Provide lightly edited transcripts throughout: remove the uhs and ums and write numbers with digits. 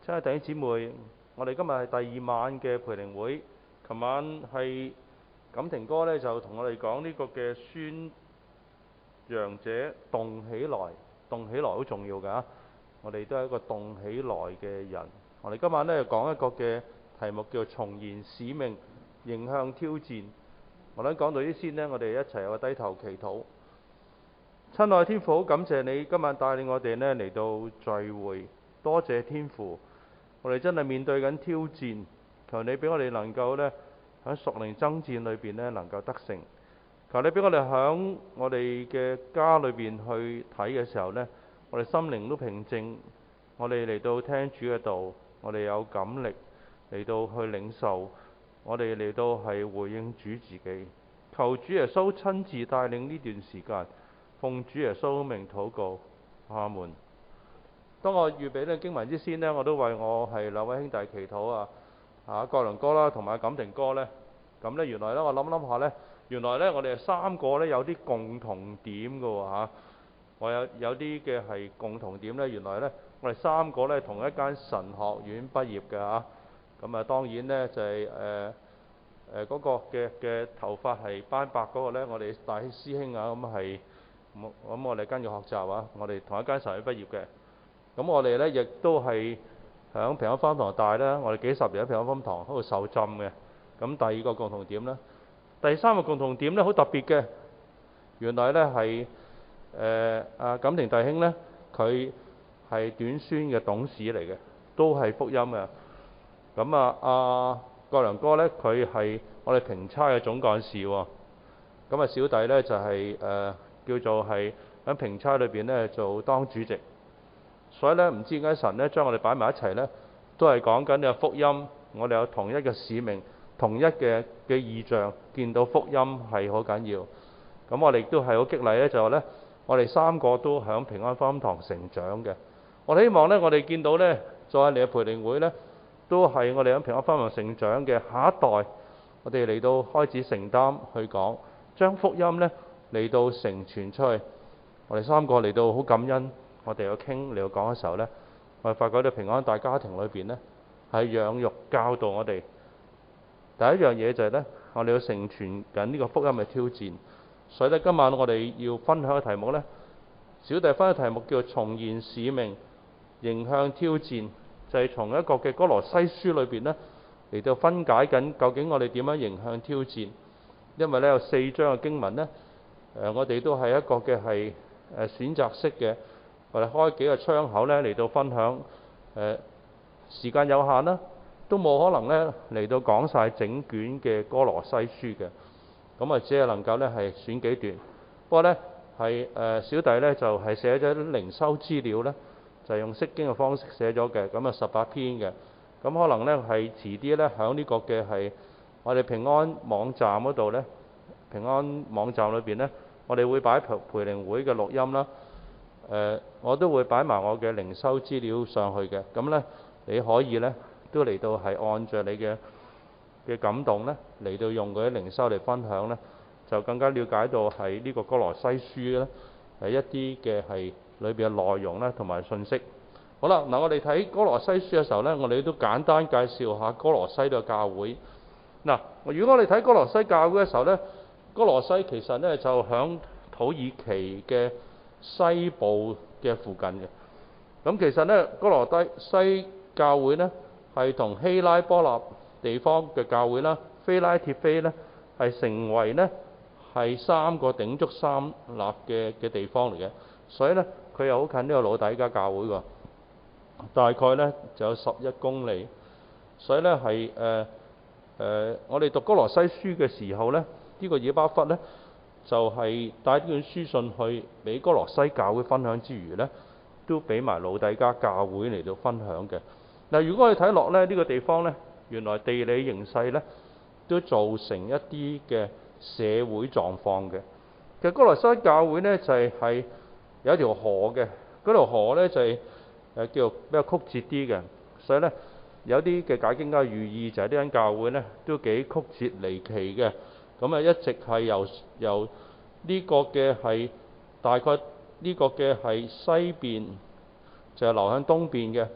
親愛弟兄姊妹，我哋今日係第二晚嘅培靈會。琴晚係錦庭哥呢，就同我哋講呢個嘅宣揚者動起來，動起來好重要㗎。我哋都係一個動起來嘅人。我哋今晚呢，講一個嘅題目叫做重燃使命，迎向挑戰。我諗講到呢先呢，我哋一齊有個低頭祈禱。親愛天父，好感謝你今晚帶領我哋呢嚟到聚會，多謝天父。我哋真係面對緊挑戰，求你俾我哋能夠呢喺屬靈爭戰裏邊呢能夠得勝。求你俾我哋喺我哋嘅家裏邊去睇嘅時候呢，我哋心靈都平靜，我哋嚟到聽主嘅道，我哋有感力嚟到去領受，我哋嚟到係回應主自己。求主耶穌親自帶領呢段時間，奉主耶穌名禱告，阿門。當我預備呢經文之先呢，我都為我係兩位兄弟祈禱啊，國良哥啦同埋錦庭哥呢。咁呢原來呢，我諗下呢，原來呢我哋三個呢有啲共同點嘅喎嚇。我有啲嘅係共同點呢，原來呢我哋三個呢同一間神學院畢業嘅嚇。咁當然呢就係嗰個嘅頭髮係斑白嗰個呢，我哋大師兄啊，咁我哋跟住學習啊，我哋同一間神學院畢業嘅。咁我哋呢亦都係響平安福音堂大啦，我哋幾十年喺平安福音堂嗰度受浸嘅。咁第二個共同點呢，第三個共同點呢好特別嘅，原來呢係阿錦庭弟兄呢，佢係短宣嘅董事嚟嘅，都係福音嘅。咁阿國良哥呢，佢係我哋平差嘅總幹事喎。咁小弟呢，就係叫做係喺平差裏邊呢做當主席。所以咧，唔知點解神咧將我哋擺埋一齊咧，都係講緊呢個福音。我哋有同一嘅使命，同一嘅異象，見到福音係好緊要。咁我哋亦都係好激勵咧，就係咧，我哋三個都響平安福音堂成長嘅。我哋希望咧，我哋見到咧，再嚟嘅培靈會咧，都係我哋響平安福音堂成長嘅下一代。我哋嚟到開始承擔去講，將福音咧嚟到承傳出去。我哋三個嚟到好感恩。我哋有傾嚟到講嘅時候呢，我哋發覺喺平安大家庭裏邊呢，係養育教導我哋。第一樣嘢就係呢，我哋要承傳緊呢個福音嘅挑戰。所以呢，今晚我哋要分享嘅題目呢，小弟分享嘅題目叫做重燃使命，迎向挑戰，就係從一個嘅歌羅西書裏邊呢嚟到分解緊究竟我哋點樣迎向挑戰。因為呢，有4章嘅經文呢，我哋都係一個嘅係選擇式嘅。我哋開幾個窗口呢嚟到分享，時間有限啦，都冇可能呢嚟到講晒整卷嘅歌羅西書嘅，咁只係能夠呢係選幾段。不過呢係小弟呢就係寫咗啲靈修資料呢，就係用釋經嘅方式寫咗嘅，咁18篇嘅。咁可能呢係遲啲呢響呢個嘅係我哋平安網站嗰度呢，平安網站裏邊呢，我哋會擺培靈會嘅錄音啦。我都會擺埋我嘅靈修資料上去嘅，咁呢，你可以呢都嚟到係按著你嘅感動呢嚟到用嗰啲靈修嚟分享呢，就更加了解到係呢個歌羅西書呢係一啲嘅係裏邊嘅內容呢同埋信息。好啦，嗱我哋睇歌羅西書嘅時候呢，我哋都簡單介紹下歌羅西嘅教會。嗱，如果我哋睇歌羅西教會嘅時候呢，歌羅西其實呢就響土耳其嘅西部嘅附近嘅。咁其實呢，歌羅西教會呢係同希拉波立地方嘅教會啦，菲拉鐵菲呢係成為呢係3個鼎足三立嘅地方嚟嘅。所以呢，佢又好近呢個老底嘉教會喎，大概呢就有11公里。所以呢係我哋讀歌羅西書嘅時候呢，呢個以巴弗呢就係帶呢卷書信去俾歌羅西教會分享之餘呢，都俾埋老底嘉教會嚟到分享嘅。嗱，如果我哋睇落呢，呢個地方呢，原來地理形勢呢都造成一啲嘅社會狀況嘅。其實歌羅西教會呢就係有一條河嘅，嗰條河呢就係叫做比較曲折啲嘅，所以呢有啲嘅解經家寓意就係呢間教會呢都幾曲折離奇嘅。咁一直係由呢個嘅係大概呢個嘅係西邊就係流向東邊嘅，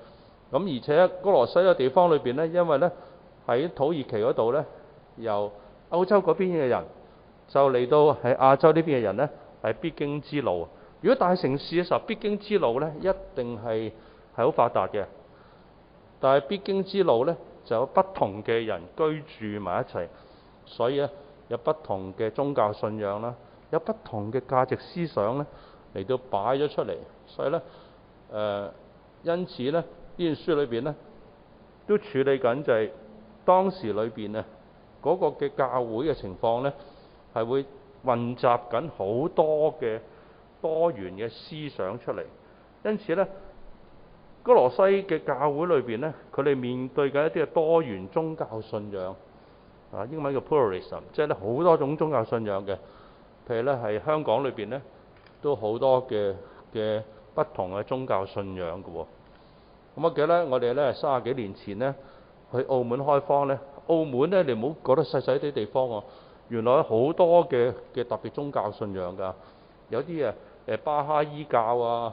咁而且哥羅西嘅地方裏邊呢，因為呢喺土耳其嗰度呢，由歐洲嗰邊嘅人就嚟到喺亞洲呢邊嘅人呢，係必經之路。如果大城市嘅時候，必經之路呢，一定係好發達嘅。但係必經之路呢，就有不同嘅人居住埋一齊，所以呢，有不同嘅宗教信仰啦，有不同嘅價值思想呢嚟到擺咗出嚟。所以呢，因此呢，呢段書裏邊呢，都處理緊就係當時裏邊啊嗰個嘅教會嘅情況呢，係會混雜緊好多嘅多元嘅思想出嚟。因此呢，哥羅西嘅教會裏邊呢，佢哋面對緊一啲嘅多元宗教信仰，英文叫 pluralism， 即係咧好多種宗教信仰嘅。譬如咧係香港裏邊呢，都好多嘅不同嘅宗教信仰嘅喎。咁我記得咧，我哋咧30幾年前呢，去澳門開荒呢，澳門呢，你唔好覺得細細啲地方喎，原來好多嘅特別宗教信仰㗎，有啲巴哈伊教啊，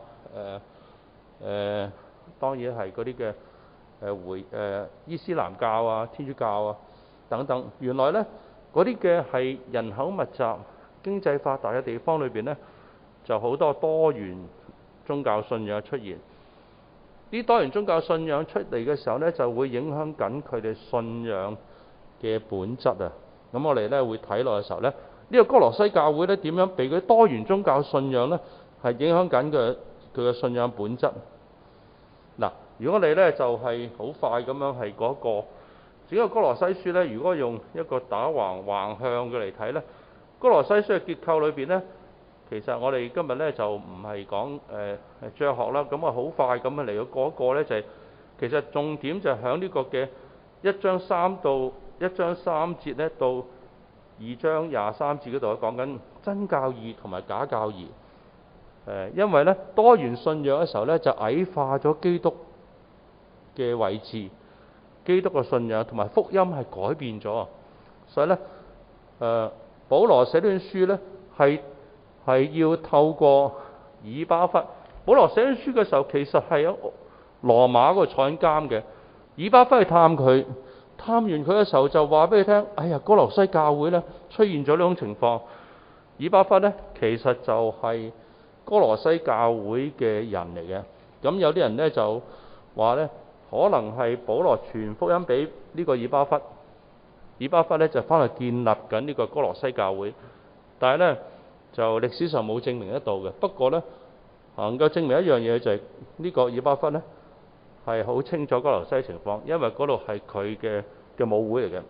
當然係嗰啲嘅伊斯蘭教啊、天主教啊等等。原來呢，嗰啲嘅係人口密集、經濟發達嘅地方裏邊呢，就好多元宗教信仰出現。啲多元宗教信仰出嚟嘅時候呢，就會影響緊佢哋信仰嘅本質啊。咁我哋呢會睇落嘅時候呢，呢個哥羅西教會呢點樣被佢多元宗教信仰呢係影響緊佢嘅信仰本質。嗱，如果我哋呢就係好快咁樣係嗰個整個哥羅西書呢，如果用一個打橫向嘅嚟睇呢，哥羅西書嘅結構裏邊呢，其實我哋今日呢就唔係講哲學啦，咁啊好快咁啊嚟到嗰個呢就係其實重點就係響呢個嘅1章3節呢到2章23節嗰度講緊真教義同埋假教義。因為呢多元信仰嘅時候呢，就矮化咗基督嘅位置，基督嘅信仰同埋福音係改變咗，所以呢，保羅寫呢本書呢係要透過以巴弗。保羅寫呢本書嘅時候，其實係喺羅馬嗰度坐緊監嘅，以巴弗去探佢，探完佢嘅時候就話俾佢聽：哎呀，哥羅西教會呢出現咗呢種情況。以巴弗呢，其實就係哥羅西教會嘅人嚟嘅。咁有啲人呢就話呢，可能係保羅傳福音俾呢個以巴弗，以巴弗呢就翻去建立緊呢個哥羅西教會。但係呢，就歷史上冇證明得到嘅。不過呢，能夠證明一樣嘢就係呢個以巴弗呢係好清楚哥羅西情況，因為嗰度係佢嘅母會嚟嘅。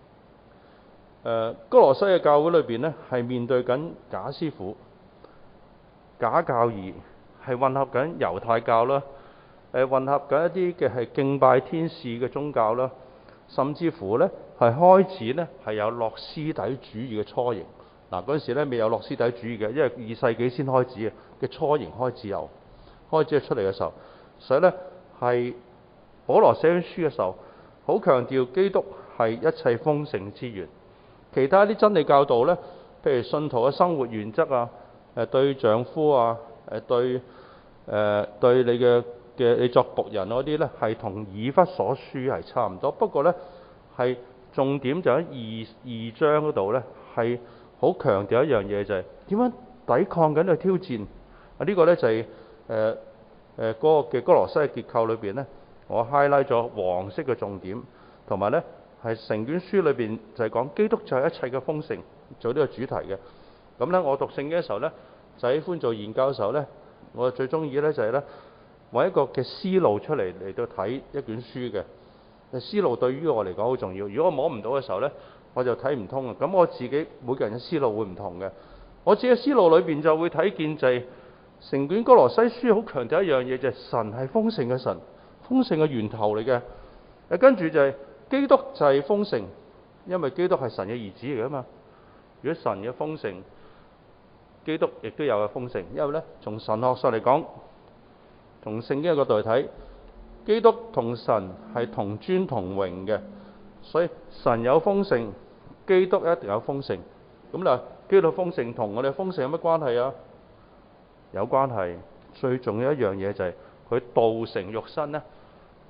哥羅西嘅教會裏邊呢，係面對緊假師傅、假教義，係混合緊猶太教啦，混合緊一啲嘅係敬拜天使嘅宗教啦，甚至乎呢係開始呢係有諾斯底主義嘅雛形。嗱，嗰陣時呢未有諾斯底主義嘅，因為2世紀先開始嘅雛形開始出嚟嘅時候，所以呢係保羅寫書嘅時候，好強調基督係一切豐盛之源。其他啲真理教導呢，譬如信徒嘅生活原則啊，對丈夫啊，對你作僕人嗰啲呢，係同以弗所書係差唔多。不過呢，係重點就喺二章嗰度呢，係好強調一樣嘢，就係點樣抵抗緊呢個挑戰。呢個呢就係嗰個嘅哥羅西嘅結構裏邊呢，我 highlight 咗黃色嘅重點，同埋呢係成卷書裏邊就係講基督就係一切嘅豐盛，做呢個主題嘅。咁呢，我讀聖經嘅時候呢，就喜歡做研究嘅時候呢，我最中意呢就係呢揾一個嘅思路出嚟到睇一卷書嘅。思路對於我嚟講好重要。如果我摸唔到嘅時候呢，我就睇唔通啊。咁我自己每個人嘅思路會唔同嘅。我自己嘅思路裏邊就會睇見就係成卷哥羅西書好強調一樣嘢，就係神係豐盛嘅神，豐盛嘅源頭嚟嘅。跟住就係基督就係豐盛，因為基督係神嘅兒子嚟㗎嘛。如果神嘅豐盛，基督亦都有嘅豐盛。因為呢，從神學上嚟講，從聖經嘅角度嚟睇，基督同神係同尊同榮嘅，所以神有豐盛，基督一定有豐盛。咁嗱，基督豐盛同我哋豐盛有乜關係啊？有關係。最重要一樣嘢就係佢道成肉身呢，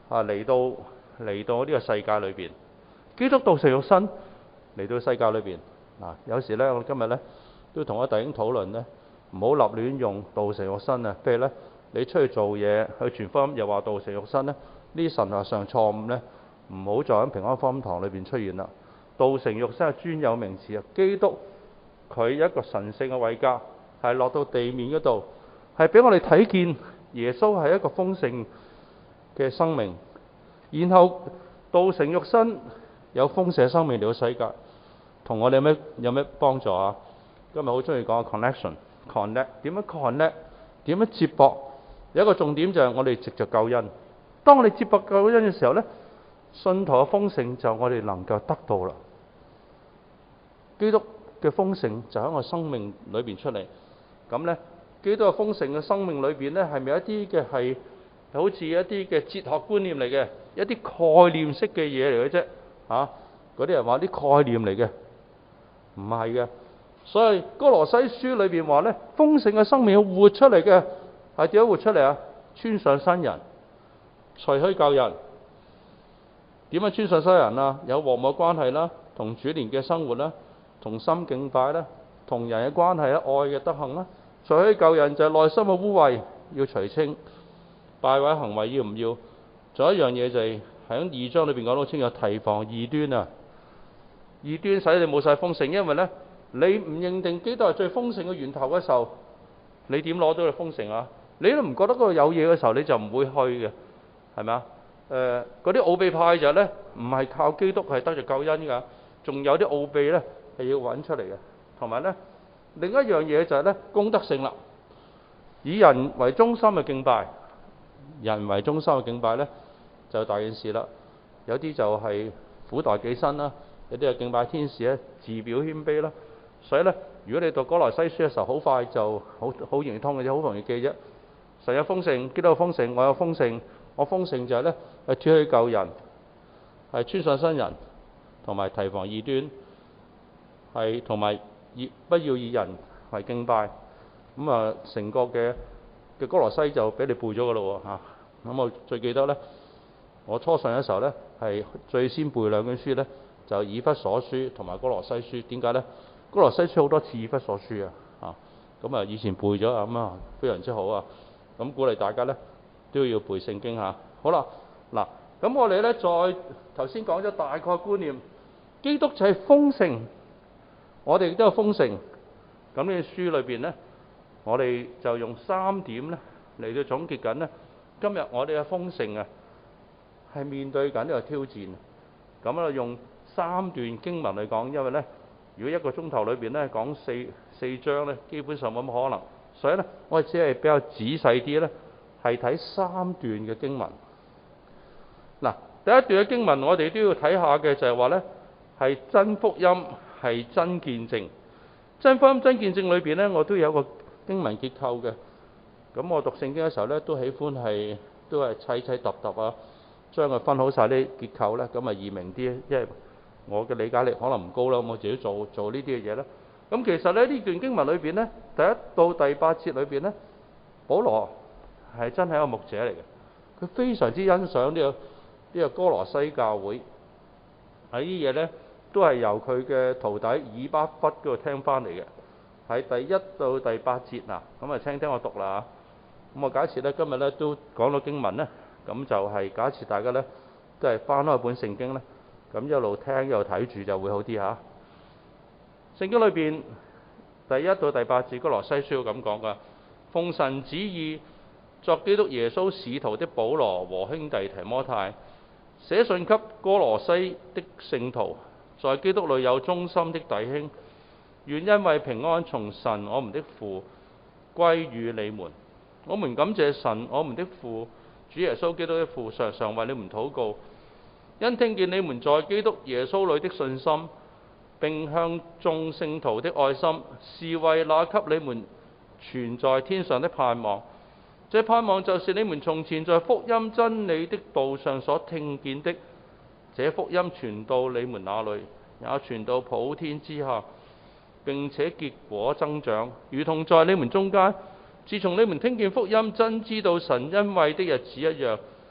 嚟到呢個世界裏邊。基督道成肉身嚟到世界裏邊。有時咧，我今日咧都同一弟兄討論咧，唔好立亂用道成肉身啊。譬如咧，你出去做嘢去傳福音，又話道成肉身咧，呢啲神學上錯誤咧，唔好再喺平安福音堂裏邊出現啦。道成肉身係專有名詞啊。基督佢一個神聖嘅位格係落到地面嗰度，係俾我哋睇見耶穌係一個豐盛嘅生命，然後道成肉身有豐盛嘅生命嚟到世界，同我哋有咩幫助啊？今日好中意講 connection，connect 點樣 connect 點樣接駁？有一個重點就係我哋藉着救恩。當我哋接駁救恩嘅時候咧，信徒嘅豐盛就我哋能夠得到啦。基督嘅豐盛就喺我生命裏邊出嚟。咁咧，基督嘅豐盛嘅生命裏邊咧，係咪一啲嘅係好似一啲嘅哲學觀念嚟嘅，一啲概念式嘅嘢嚟嘅啫？嗰啲人話啲概念嚟嘅，唔係嘅。所以哥羅西書裏邊話咧，豐盛嘅生命要活出嚟嘅，係點樣活出嚟啊？穿上新人，除去舊人。點樣穿上新人啊？有和睦關係啦，同主連嘅生活啦，同心敬拜啦，同人嘅關係啦，愛嘅德行啦。除去舊人就係內心嘅污穢要除清，敗壞行為要唔要？仲有一樣嘢就係喺2章裏邊講到清楚，提防異端啊！異端使你冇晒豐盛，因為咧你唔認定基督係最豐盛嘅源頭嘅時候，你點攞到佢豐盛啊？你都唔覺得嗰度有嘢嘅時候，你就唔會去嘅，係咪啊？嗰啲奧秘派就咧唔係靠基督係得着救恩㗎，仲有啲奧秘咧係要揾出嚟嘅。同埋咧另一樣嘢就係咧公德性啦，以人為中心嘅敬拜，人為中心嘅敬拜咧就大件事啦。有啲就係苦待己身啦，有啲係敬拜天使咧，自表謙卑啦。所以咧，如果你讀哥羅西書嘅時候，好快就好容易通嘅啫，好容易記啫。神有豐盛，基督有豐盛，我有豐盛。我豐盛就係咧係脫去舊人，係穿上新人，同埋提防異端，係同埋不要以人為敬拜。咁啊，成個嘅哥羅西就俾你背咗㗎咯喎嚇。咁我最記得咧，我初信嘅時候咧係最先背兩卷書咧，就以弗所書同埋哥羅西書。點解咧？哥羅西書好多次以弗所書啊，咁啊以前背咗啊，咁啊非常之好啊。咁鼓勵大家咧都要背聖經嚇。好啦，嗱，咁我哋咧再頭先講咗大概觀念，基督就係豐盛，我哋亦都有豐盛。咁呢書裏邊咧，我哋就用3點咧嚟到總結緊咧。今日我哋嘅豐盛啊，係面對緊呢個挑戰。咁啊，用3段經文嚟講，因為咧，如果1個鐘頭裏邊咧講四章咧，基本上冇乜可能。所以咧，我哋只係比較仔細啲咧，係睇3段嘅經文。嗱，第一段嘅經文我哋都要睇下嘅就係話咧，係真福音，係真見證。真福音真見證裏邊咧，我都有個經文結構嘅。咁我讀聖經嘅時候咧，都喜歡都係砌揼揼啊，將佢分好晒啲結構咧，咁啊易明啲。因為我嘅理解力可能唔高啦，我自己做呢啲嘅嘢啦。咁其實咧呢段經文裏邊咧，第1到第8節裏邊咧，保羅係真係一個牧者嚟嘅，佢非常之欣賞呢個哥羅西教會。喺啲嘢咧都係由佢嘅徒弟以巴弗嗰度聽翻嚟嘅。喺第1到第8節嗱，咁啊聽我讀啦。咁我假設咧今日咧都講到經文咧，咁就係假設大家咧都係翻開本聖經咧，咁一路聽一路睇住就會好啲嚇。聖經裏邊第1到第8節，哥羅西書要咁講噶：奉神旨意作基督耶穌使徒的保羅和兄弟提摩太，寫信給哥羅西的聖徒，在基督裏有忠心的弟兄，願因為平安從神我們的父歸於你們。我們感謝神我們的父，主耶穌基督的父，常常為你們禱告，因聽見你們在基督耶穌裏的信心，並向眾聖徒的愛心，是為那給你們存在天上的盼望。這盼望就是你們從前在福音真理的道上所聽見的，這福音傳到你們那裏，也傳到普天之下，並且結果增長，如同在你們中間，自從你們聽見福音，真知道神恩惠的日子一樣，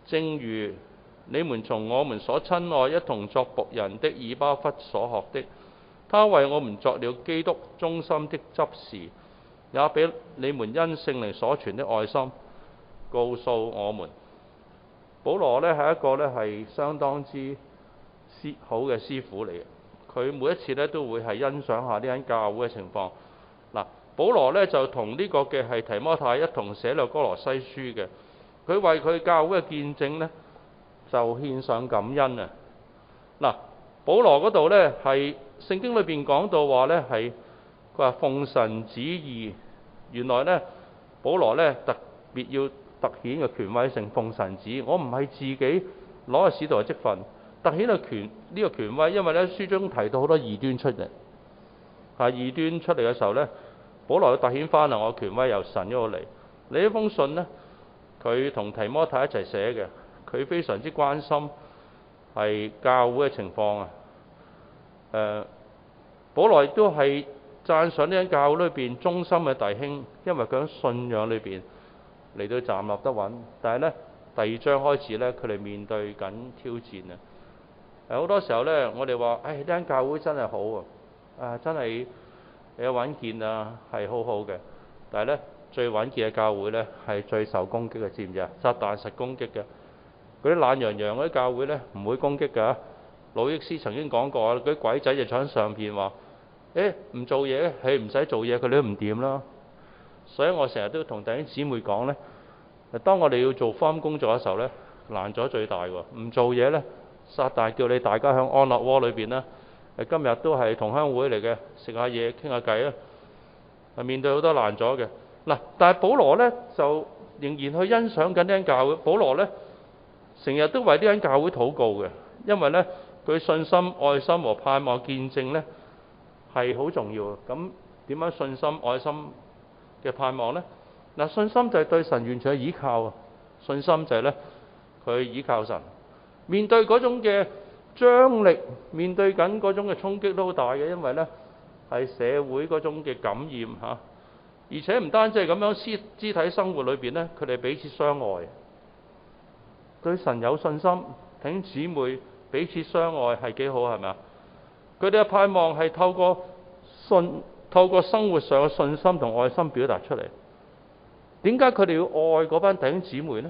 正如你們從我們所親愛一同作僕人的以巴弗所學的，他為我們作了基督忠心的執事，也比你們因聖靈所傳的愛心告訴我們。保羅呢係一個呢係相當之好嘅師傅嚟嘅，佢每一次呢都會係欣賞下呢間教會嘅情況。嗱，保羅呢就同呢個嘅係提摩太一同寫了哥羅西書嘅，佢為佢教會嘅見證呢就獻上感恩啊！嗱，保羅嗰度呢係聖經裏邊講到話呢係佢話奉神旨意，原來呢保羅呢特別要突顯嘅權威性，奉神旨意，我唔係自己攞個使徒嘅職份，突顯嘅呢個權威，因為呢書中提到好多異端出嚟，異端出嚟嘅時候呢，保羅要突顯翻我權威由神嗰度嚟。你呢封信呢，佢同提摩太一齊寫嘅，佢非常之關心係教會嘅情況啊。保羅亦都係讚賞呢間教會裏邊忠心嘅弟兄，因為佢喺信仰裏邊嚟到站立得穩。但係呢，第2章開始呢，佢哋面對緊挑戰啊！好多時候呢，我哋話：呢間教會真係好啊，真係有穩健啊，係好好嘅。但係呢，最穩健嘅教會呢，係最受攻擊嘅，知唔知啊？撒但實攻擊嘅。嗰啲懶洋洋嗰啲教會呢，唔會攻擊㗎。魯益斯曾經講過啊，嗰啲鬼仔就坐喺上邊話：唔做嘢，唔使做嘢，佢哋都唔掂啦。所以我成日都同弟兄姊妹講呢，當我哋要做福音工作嘅時候呢，難咗最大喎。唔做嘢呢，撒但叫你大家喺安樂窩裏邊呢，今日都係同鄉會嚟嘅，食下嘢傾下偈啊。面對好多難咗嘅嗱，但係保羅呢，就仍然去欣賞緊呢間教會。保羅呢，成日都為呢間教會禱告嘅，因為呢，佢信心、愛心和盼望見證呢係好重要。咁點樣信心、愛心嘅盼望呢？嗱，信心就係對神完全嘅倚靠啊！信心就係呢，佢倚靠神，面對嗰種嘅張力，面對緊嗰種嘅衝擊都好大嘅，因為呢係社會嗰種嘅感染嚇，而且唔單止係咁樣，肢體生活裏邊呢，佢哋彼此相愛，對神有信心，弟兄姊妹彼此相愛係幾好，係咪啊？佢哋嘅盼望係透過生活上嘅信心同愛心表達出嚟。點解佢哋要愛嗰班弟兄姊妹呢？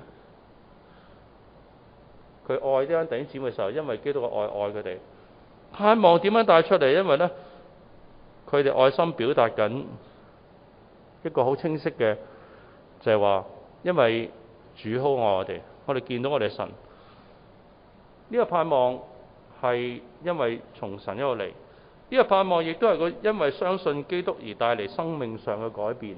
佢愛呢班弟兄姊妹嘅時候，因為基督嘅愛佢哋。盼望點樣帶出嚟？因為呢，佢哋愛心表達緊一個好清晰嘅，就係話，因為主好愛我哋，我哋見到我哋神。呢個盼望係因為從神嗰度嚟，呢個盼望亦都係佢因為相信基督而帶嚟生命上嘅改變。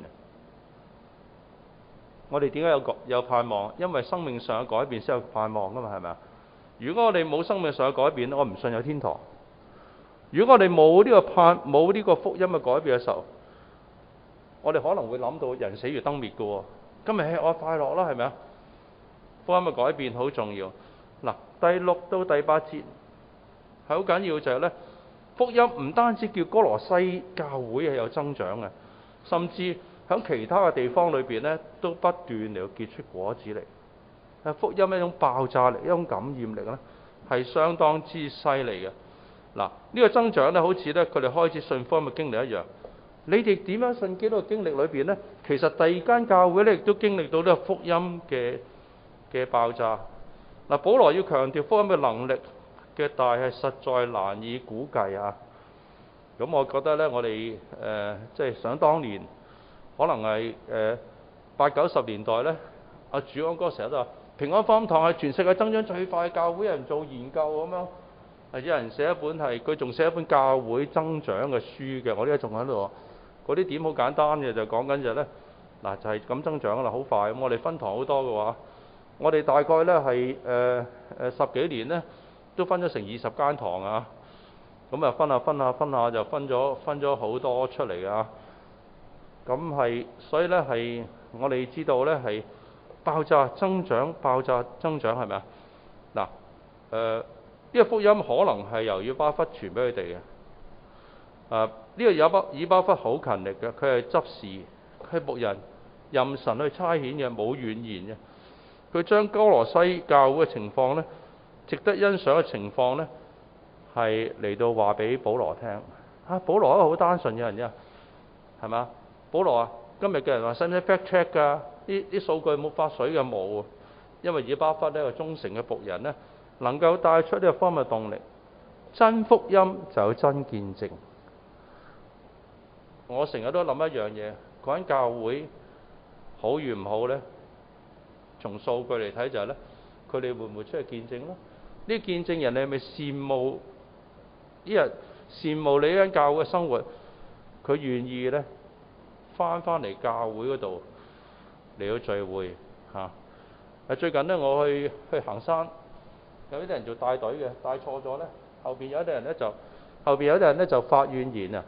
我哋點解有盼望？因為生命上嘅改變先有盼望噶嘛，係咪啊？如果我哋冇生命上嘅改變，我唔信有天堂。如果我哋冇呢個福音嘅改變嘅時候，我哋可能會諗到人死如燈滅嘅喎。今日係我快樂啦，係咪啊？福音嘅改變好重要。嗱，第6到第8節係好緊要，就係呢，福音唔單止叫哥羅西教會係有增長嘅，甚至喺其他嘅地方裏邊呢，都不斷嚟結出果子嚟。福音一種爆炸力、一種感染力呢，係相當之犀利嘅。嗱，呢個增長呢，好似呢，佢哋開始信福音嘅經歷一樣。你哋點樣信基督嘅經歷裏邊呢？其實第2間教會呢，亦都經歷到呢個福音嘅爆炸。嗱，保羅要強調福音嘅能力嘅大係實在難以估計啊！咁我覺得呢，我哋即係想當年，可能係80、90年代呢，阿主安哥成日都話平安福音堂係全世界增長最快嘅教會，有人做研究咁樣，有人寫一本佢仲寫一本教會增長嘅書嘅。我呢家仲喺度，嗰啲點好簡單嘅，就講緊就呢，嗱，就係咁增長啦，好快。咁我哋分堂好多嘅話，我哋大概呢係10幾年呢，都分咗成20間堂啊。咁啊分下就分咗好多出嚟啊。咁係，所以呢係我哋知道呢係爆炸增長係咪啊？嗱，呢個福音可能係由以巴弗傳俾佢哋嘅。呢個以巴弗好勤力嘅，佢係執事，佢係僕人，任神去差遣嘅，冇怨言嘅。 佢將哥羅西教會嘅情況呢，值得欣賞嘅情況呢，係嚟到話俾保羅聽。保羅一個好單純嘅人啫，係嘛？保羅啊，今日嘅人話使唔使 fact check 㗎？啲數據冇發水嘅冇，因為以巴弗呢個忠誠嘅僕人呢，能夠帶出呢個方面嘅動力。真福音就有真見證。我成日都諗一樣嘢，嗰間教會好與唔好呢？從數據嚟睇就係呢，佢哋會唔會出去見證咯？呢見證人你係咪羨慕呢日羨慕你呢間教會嘅生活？佢願意呢翻嚟教會嗰度嚟到聚會嚇。最近呢，我去行山，有啲人做帶隊嘅，帶錯咗呢，後邊有啲人呢就發怨言啊！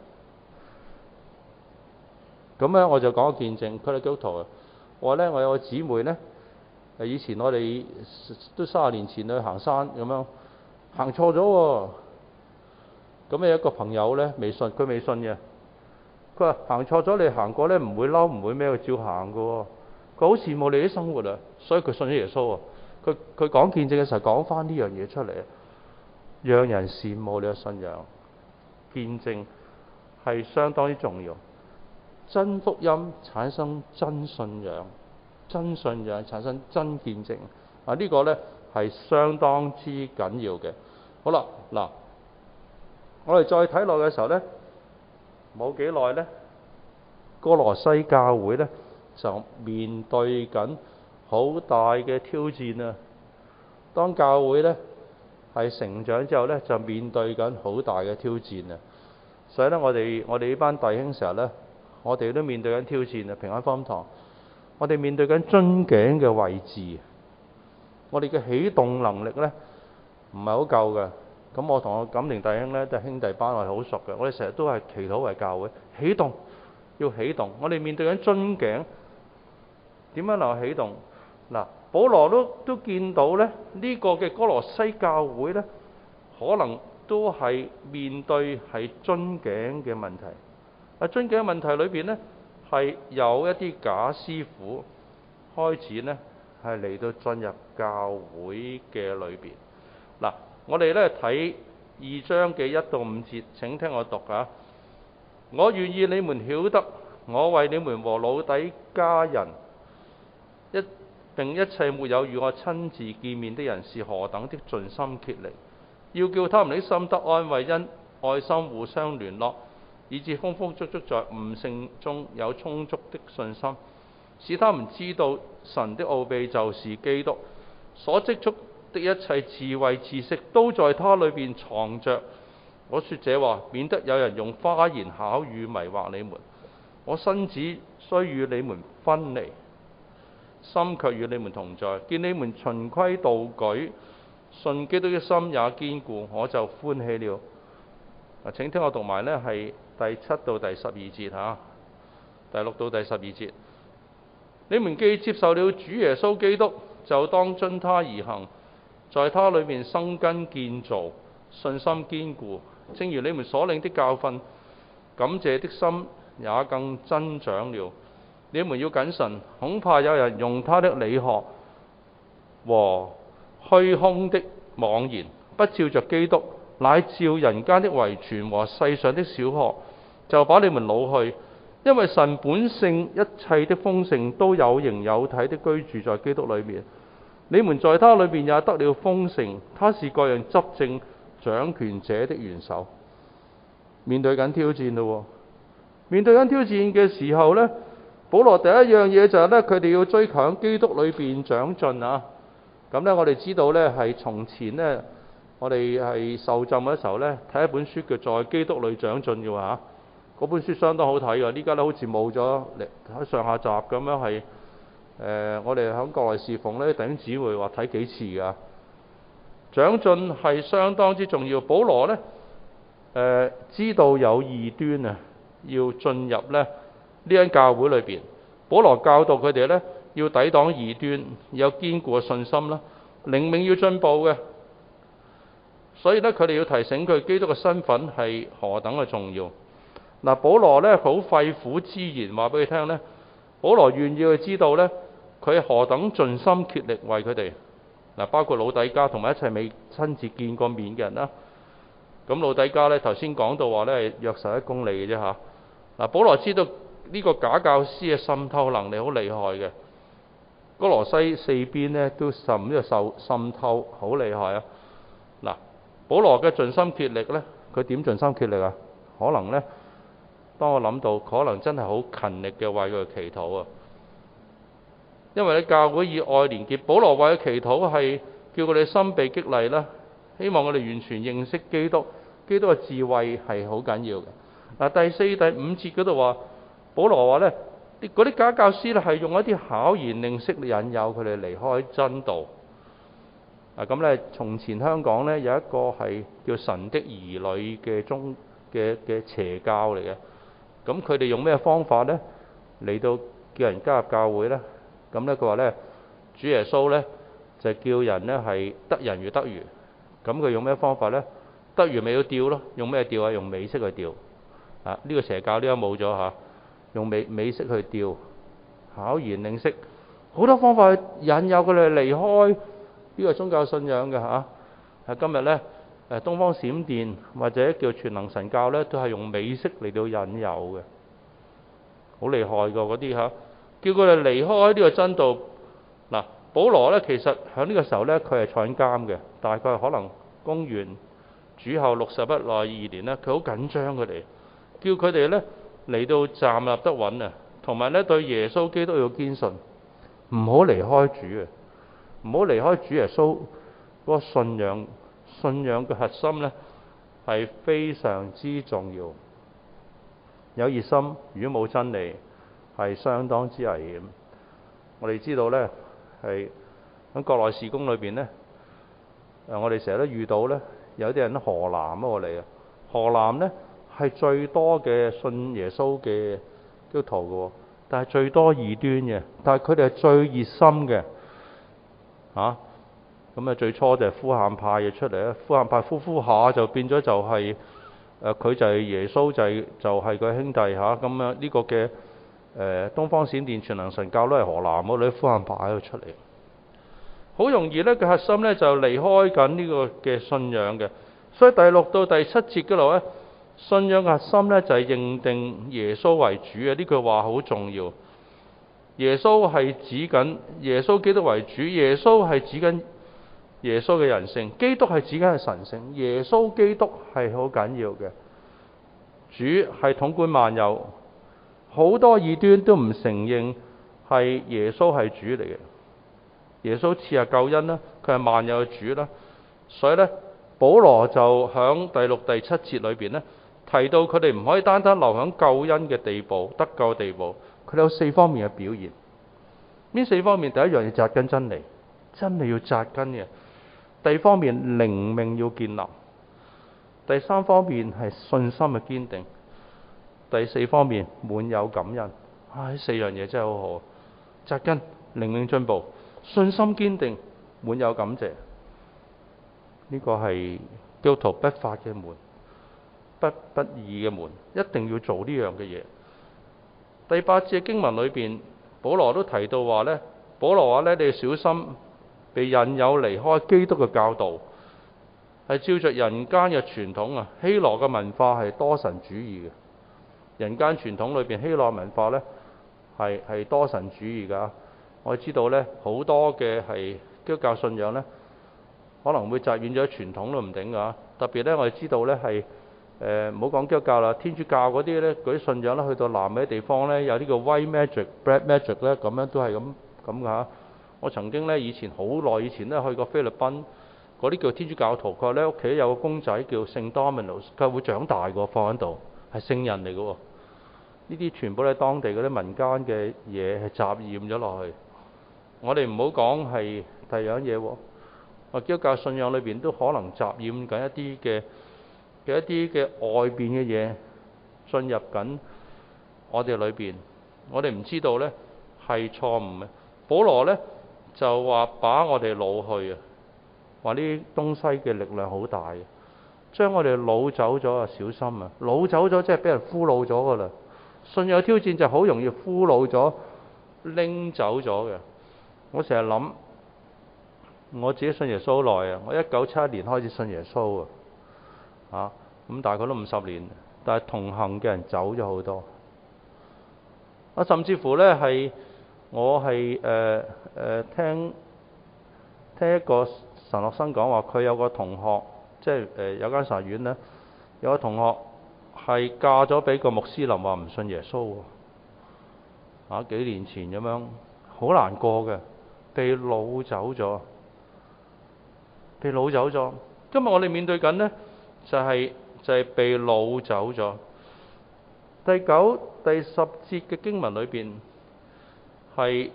咁咧我就講個見證，佢哋基督徒啊，我話咧我有個姊妹呢，以前我哋都30年前去行山咁樣，行錯咗喎。咁有一個朋友呢，佢未信嘅，佢話行錯咗你行過呢，唔會嬲唔會咩，佢照行嘅喎。佢好羨慕你啲生活啊，所以佢信咗耶穌啊。佢講見證嘅時候講翻呢樣嘢出嚟，讓人羨慕你嘅信仰。見證係相當之重要。真福音產生真信仰，真信仰產生真見證。呢個呢係相當之緊要嘅。好啦，嗱，我哋再睇落嘅時候呢，冇幾耐呢，哥羅西教會呢就面對緊好大嘅挑戰啊！當教會呢係成長之後呢，就面對緊好大嘅挑戰啊！所以呢，我哋呢班弟兄時候呢，我哋都面對緊挑戰啊！平安福音堂，我哋面對緊樽頸嘅位置，我哋嘅起動能力呢唔係好夠嘅。咁我同我感情弟兄呢，都係兄弟班，我係好熟嘅。我哋成日都係祈禱為教會起動，要起動。我哋面對緊樽頸，點樣能夠起動？嗱，保羅都見到呢，呢個嘅哥羅西教會呢，可能都係面對係樽頸嘅問題。樽頸嘅問題裏邊呢，係有一啲假師傅開始呢，係嚟到進入教會嘅裏邊。嗱，我哋呢睇2章嘅1到5節，請聽我讀啊！我願意你們曉得，我為你們和老底嘉人並一切沒有與我親自見面的人是何等的盡心竭力，要叫他們的心得安慰，因愛心互相聯絡，以致豐豐足足在悟性中有充足的信心，使他們知道神的奧秘就是基督，所積蓄的一切智慧知識都在他裏邊藏着。我說這話，免得有人用花言巧語迷惑你們。我身子雖與你們分離，心卻與你們同在。見你們循規蹈矩，信基督的心也堅固，我就歡喜了。請聽我讀埋呢係第7到第12節嚇，第6到第12節。你們既接受了主耶穌基督，就當遵他而行，在他裏面生根建造，信心堅固。正如你們所領的教訓，感謝的心也更增長了。你們要謹慎，恐怕有人用他的理學和虛空的妄言，不照着基督，乃照人間的遺傳和世上的小學，就把你們擄去。因為神本性一切的豐盛都有形有體的居住在基督裏面，你們在他裏面也得了豐盛。他是各樣執政掌權者的元首。面對緊挑戰咯，面對緊挑戰嘅時候呢，保羅第一樣嘢就係呢，佢哋要追求喺基督裏邊長進啊。咁呢，我哋知道呢，係從前呢，我哋係受浸嘅時候呢，睇一本書叫在基督裏長進嘅話，嗰本書相當好睇嘅。呢家咧好似冇咗喺上下集咁樣係我哋喺國內侍奉呢，弟兄姊妹話睇幾次㗎。長進係相當之重要。保羅呢，知道有異端啊，要進入呢間教會裏邊。保羅教導佢哋呢，要抵擋異端，有堅固嘅信心啦，靈命要進步嘅。所以呢，佢哋要提醒佢基督嘅身份係何等嘅重要。保羅呢，好肺腑之言話俾佢聽呢，保羅願意去知道呢，佢佢何等盡心竭力為佢哋嗱，包括老底嘉同埋一切未親自見過面嘅人啦。咁老底嘉呢，頭先講到話呢係約11公里嘅啫嚇。嗱，保羅知道呢個假教師嘅滲透能力好厲害嘅，哥羅西四邊呢都滲透好厲害啊！嗱，保羅嘅盡心竭力呢，佢點盡心竭力啊？可能呢，當我諗到，可能真係好勤力嘅為佢祈禱啊！因為咧教會以愛連結，保羅為佢祈禱係叫佢哋心被激勵啦，希望我哋完全認識基督，基督嘅智慧係好緊要嘅。嗱，第4、第5節嗰度話，保羅話呢，嗰啲假教師咧係用一啲巧言令色引誘佢哋離開真道。咁呢，從前香港呢有一個係叫神的兒女嘅邪教嚟嘅，咁佢哋用咩方法呢？嚟到叫人加入教會呢？咁呢，佢話呢，主耶穌呢就叫人呢係得人如得魚，咁佢用咩方法呢？得魚咪要釣咯，用咩釣啊？用美色去釣。呢個邪教呢家冇咗嚇，用美色去釣，巧言令色，好多方法去引誘佢哋離開呢個宗教信仰嘅嚇。今日呢，東方閃電或者叫全能神教呢，都係用美色嚟到引誘嘅，好厲害㗎嗰啲嚇。叫佢哋離開呢個真道。嗱，保羅呢，其實喺呢個時候呢，佢係坐緊監嘅，大概可能公元主後61內2年呢，佢好緊張佢哋，叫佢哋呢嚟到站立得穩啊，同埋呢對耶穌基督要堅信，唔好離開主啊，唔好離開主耶穌嗰個信仰。信仰嘅核心呢係非常之重要，有熱心如果冇真理，係相當之危險。我哋知道呢，係喺國內事工裏邊呢，我哋成日都遇到呢，有啲人喺河南嗰度嚟啊。河南呢係最多嘅信耶穌嘅基督徒嘅，但係最多異端嘅，但係佢哋係最熱心嘅嚇。咁最初就係呼喊派嘅出嚟啦，呼喊派呼下就變咗就係佢就係耶穌就係佢兄弟嚇。咁呢個嘅東方閃電全能神教都係河南嗰啲呼喊派喺度出嚟，好容易呢個核心呢就離開緊呢個嘅信仰嘅。所以第6到第7節嗰度呢，信仰嘅核心呢就係認定耶穌為主啊！呢句話好重要。耶穌係指緊耶穌基督為主，耶穌係指緊耶穌嘅人性，基督係指緊係神性。耶穌基督係好緊要嘅，主係統管萬有。好多異端都唔承認係耶穌係主嚟嘅。耶穌賜下救恩啦，佢係萬有嘅主啦。所以呢，保羅就響第6、第7節裏邊呢，提到佢哋唔可以單單留響救恩嘅地步、得救嘅地步，佢哋有4方面嘅表現。呢4方面，第一樣要紮根真理，真理要紮根嘅。第二方面，靈命要建立。第3方面係信心嘅堅定。第4方面滿有感恩。呢4樣嘢真係好好。紮根、靈命進步、信心堅定、滿有感謝。呢個係基督徒不發嘅門，不義嘅門，一定要做呢樣嘅嘢。第8節經文裏邊，保羅都提到話呢，保羅話呢，你要小心被引誘離開基督嘅教導，係照着人間嘅傳統啊。希羅嘅文化係多神主義嘅，人間傳統裏邊希羅文化呢係多神主義㗎。我知道呢，好多嘅係基督教信仰呢，可能會紮遠咗傳統都唔定㗎。特別呢，我哋知道呢係唔好講基督教啦，天主教嗰啲呢，嗰啲信仰呢，去到南美地方呢，有呢個 white magic、black magic 呢，咁樣都係咁㗎。我曾經呢，以前好耐以前呢，去過菲律賓，嗰啲叫天主教徒，佢話呢，屋企有個公仔叫聖 Dominos，佢會長大㗎，放喺度，係聖人嚟㗎喎。呢啲全部都係當地嗰啲民間嘅嘢，係雜染咗落去。我哋唔好講係第二樣嘢喎。我基督教信仰裏邊都可能雜染緊一啲嘅外邊嘅嘢進入緊我哋裏邊，我哋唔知道呢係錯誤嘅。保羅呢就話把我哋擄去啊，話呢啲東西嘅力量好大嘅，將我哋擄走咗啊，小心啊！擄走咗即係俾人俘虜咗噶啦。信仰挑戰就好容易俘虜咗、拎走咗嘅。 我成日諗，我自己信耶穌好耐啊！我1971年開始信耶穌啊，咁大概都50年，但係同行嘅人走咗好多。甚至乎呢，我係聽一個神學生講話，佢有個同學，即係有間神學院呢，有個同學係嫁咗俾個穆斯林，話唔信耶穌喎。幾年前咁樣，好難過嘅，被擄走咗。今日我哋面對緊呢，就係被擄走咗。第9、第10節嘅經文裏邊，係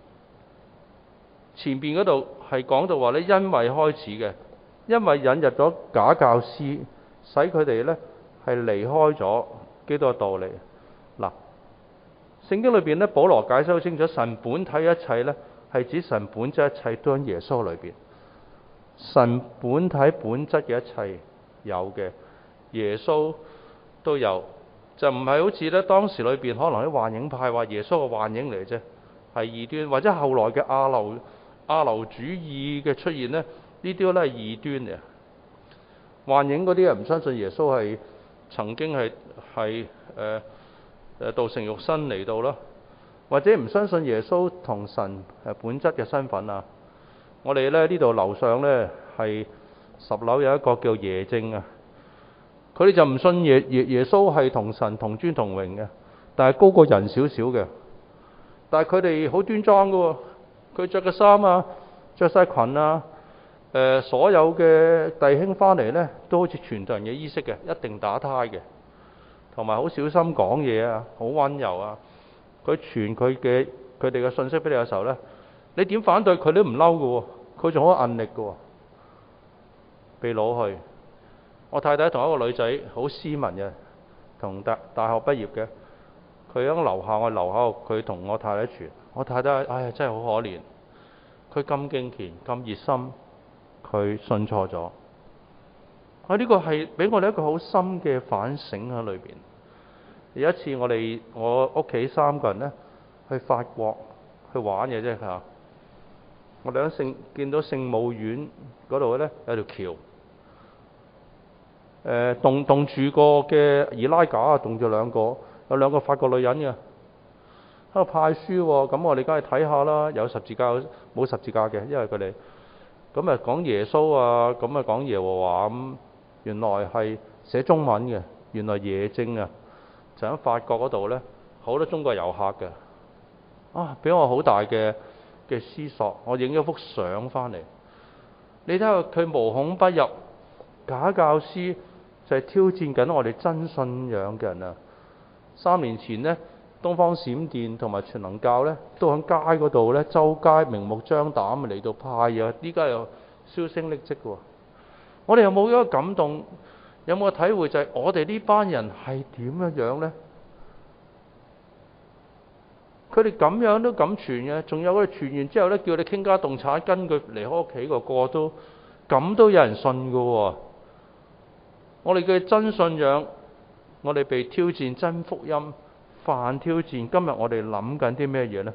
前邊嗰度係講到話呢，因為開始嘅，因為引入咗假教師，使佢哋呢係離開咗基督嘅道理。嗱，聖經裏邊呢，保羅解釋好清楚，神本體一切呢，係指神本質一切都喺耶穌裏邊。神本體本質嘅一切有嘅，耶穌都有，就唔係好似咧當時裏邊可能啲幻影派話耶穌嘅幻影嚟啫，係異端，或者後來嘅亞流主義嘅出現呢，呢啲都係異端嘅。幻影嗰啲人唔相信耶穌係曾經係道成肉身嚟到啦，或者唔相信耶穌同神本質嘅身份啊。我哋呢度樓上呢，係10樓有一個叫耶正啊，佢哋就唔信耶穌係同神同尊同榮嘅，但係高過人少少嘅，但係佢哋好端莊嘅喎，佢着嘅衫啊，着晒裙啊，所有嘅弟兄翻嚟呢，都好似傳道人嘅衣飾嘅，一定打呔嘅，同埋好小心講嘢啊，好溫柔啊，佢傳佢哋嘅信息俾你嘅時候呢，你點反對佢都唔嬲嘅喎，佢仲好韌力嘅喎。被攞去，我太太同一個女仔好斯文嘅，同大學畢業嘅，佢喺樓下，我樓下佢同我太太傳，我太太唉真係好可憐，佢咁敬虔咁熱心，佢信錯咗。呢個係俾我哋一個好深嘅反省喺裏邊。有一次我屋企3個人呢，去法國去玩嘅啫嚇。我哋喺見到聖母院嗰度呢，有條橋，棟住個嘅易拉架啊，棟住有兩個法國女人嘅喺度派書喎。咁我哋梗係睇下啦，有十字架冇十字架嘅，因為佢哋咁啊講耶穌啊，咁啊講耶和華咁，原來係寫中文嘅。原來耶正啊就喺法國嗰度呢，好多中國遊客嘅俾我好大嘅思索。我影咗幅相翻嚟，你睇下佢無孔不入，假教師就係挑戰緊我哋真信仰嘅人啊！3年前呢，東方閃電同埋全能教呢，都喺街嗰度呢，周街明目張膽嚟到派啊！依家又銷聲匿跡喎。我哋有冇一個感動？有冇個體會就係我哋呢班人係點樣呢？佢哋咁樣都咁傳嘅，仲有佢哋傳完之後呢，叫你傾家動產，跟佢離開屋企個個都咁都有人信㗎喎。我哋嘅真信仰，我哋被挑戰真福音，犯挑戰。今日我哋諗緊啲咩嘢呢？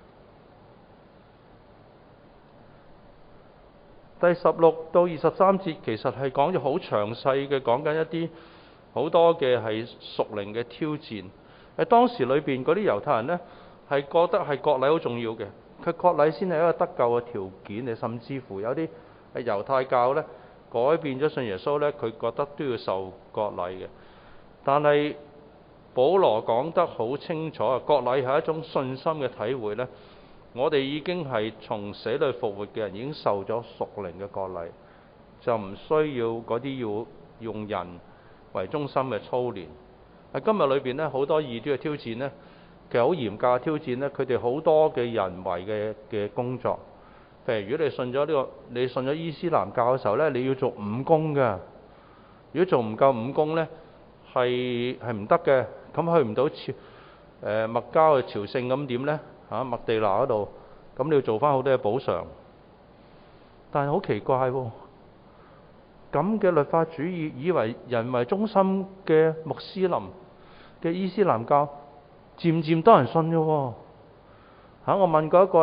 第16到23節其實係講咗好詳細嘅，講緊一啲好多嘅係屬靈嘅挑戰。喺當時裏邊嗰啲猶太人呢，係覺得係割禮好重要嘅，佢割禮先係一個得救嘅條件嚟，甚至乎有啲係猶太教呢，改變咗信耶穌呢，佢覺得都要受割禮嘅。但係保羅講得好清楚啊，割禮係一種信心嘅體會呢。我哋已經係從死裏復活嘅人，已經受咗屬靈嘅割禮，就唔需要嗰啲要用人為中心嘅操練。喺今日裏邊呢，好多異端嘅挑戰呢，其實好嚴格嘅挑戰呢，佢哋好多嘅人為嘅工作。譬如如果你信咗伊斯蘭教嘅時候呢，你要做5功嘅。如果做唔夠5功呢，係唔得嘅。咁去唔到麥加去朝聖咁點呢？麥地那嗰度，咁你要做翻好多嘅補償。但係好奇怪喎，咁嘅律法主義以為人為中心嘅穆斯林嘅伊斯蘭教，漸漸多人信嘅喎。我問過一個人，佢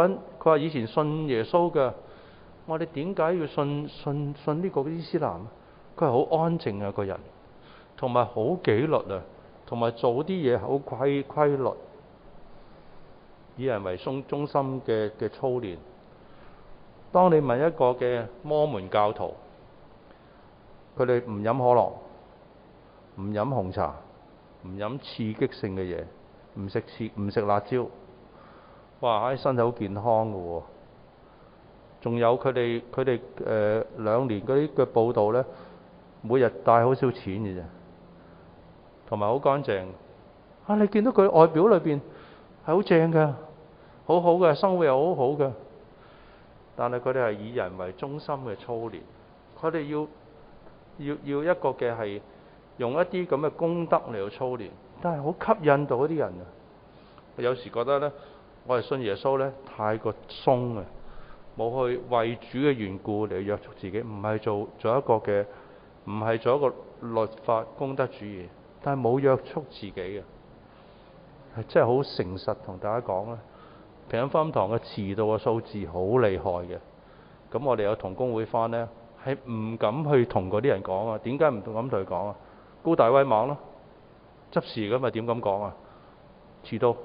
話以前信耶穌嘅，我哋點解要信呢個伊斯蘭？佢係好安靜啊個人，同埋好紀律啊，同埋做啲嘢好規律，以人為中心嘅操練。當你問一個嘅摩門教徒，佢哋唔飲可樂，唔飲紅茶，唔飲刺激性嘅嘢，唔食辣椒，哇！身體好健康嘅喎。仲有佢哋2年嗰啲嘅報道呢，每日帶好少錢嘅啫，同埋好乾淨。你見到佢外表裏邊係好正嘅，好好嘅生活又好好嘅，但係佢哋係以人為中心嘅操練。佢哋要一個嘅係用一啲咁嘅功德嚟到操練，但係好吸引到一啲人啊！我有時覺得呢，我哋信耶穌呢，太過鬆啊，冇去為主嘅緣故嚟約束自己，唔係做一個嘅，唔係做一個律法功德主義，但係冇約束自己嘅，係真係好誠實同大家講咧。平安福音堂嘅遲到嘅數字好厲害嘅，咁我哋有同工會返呢，係唔敢去同嗰啲人講啊。點解唔敢同佢講啊？高大威猛咯，執事咁咪點咁講啊？遲到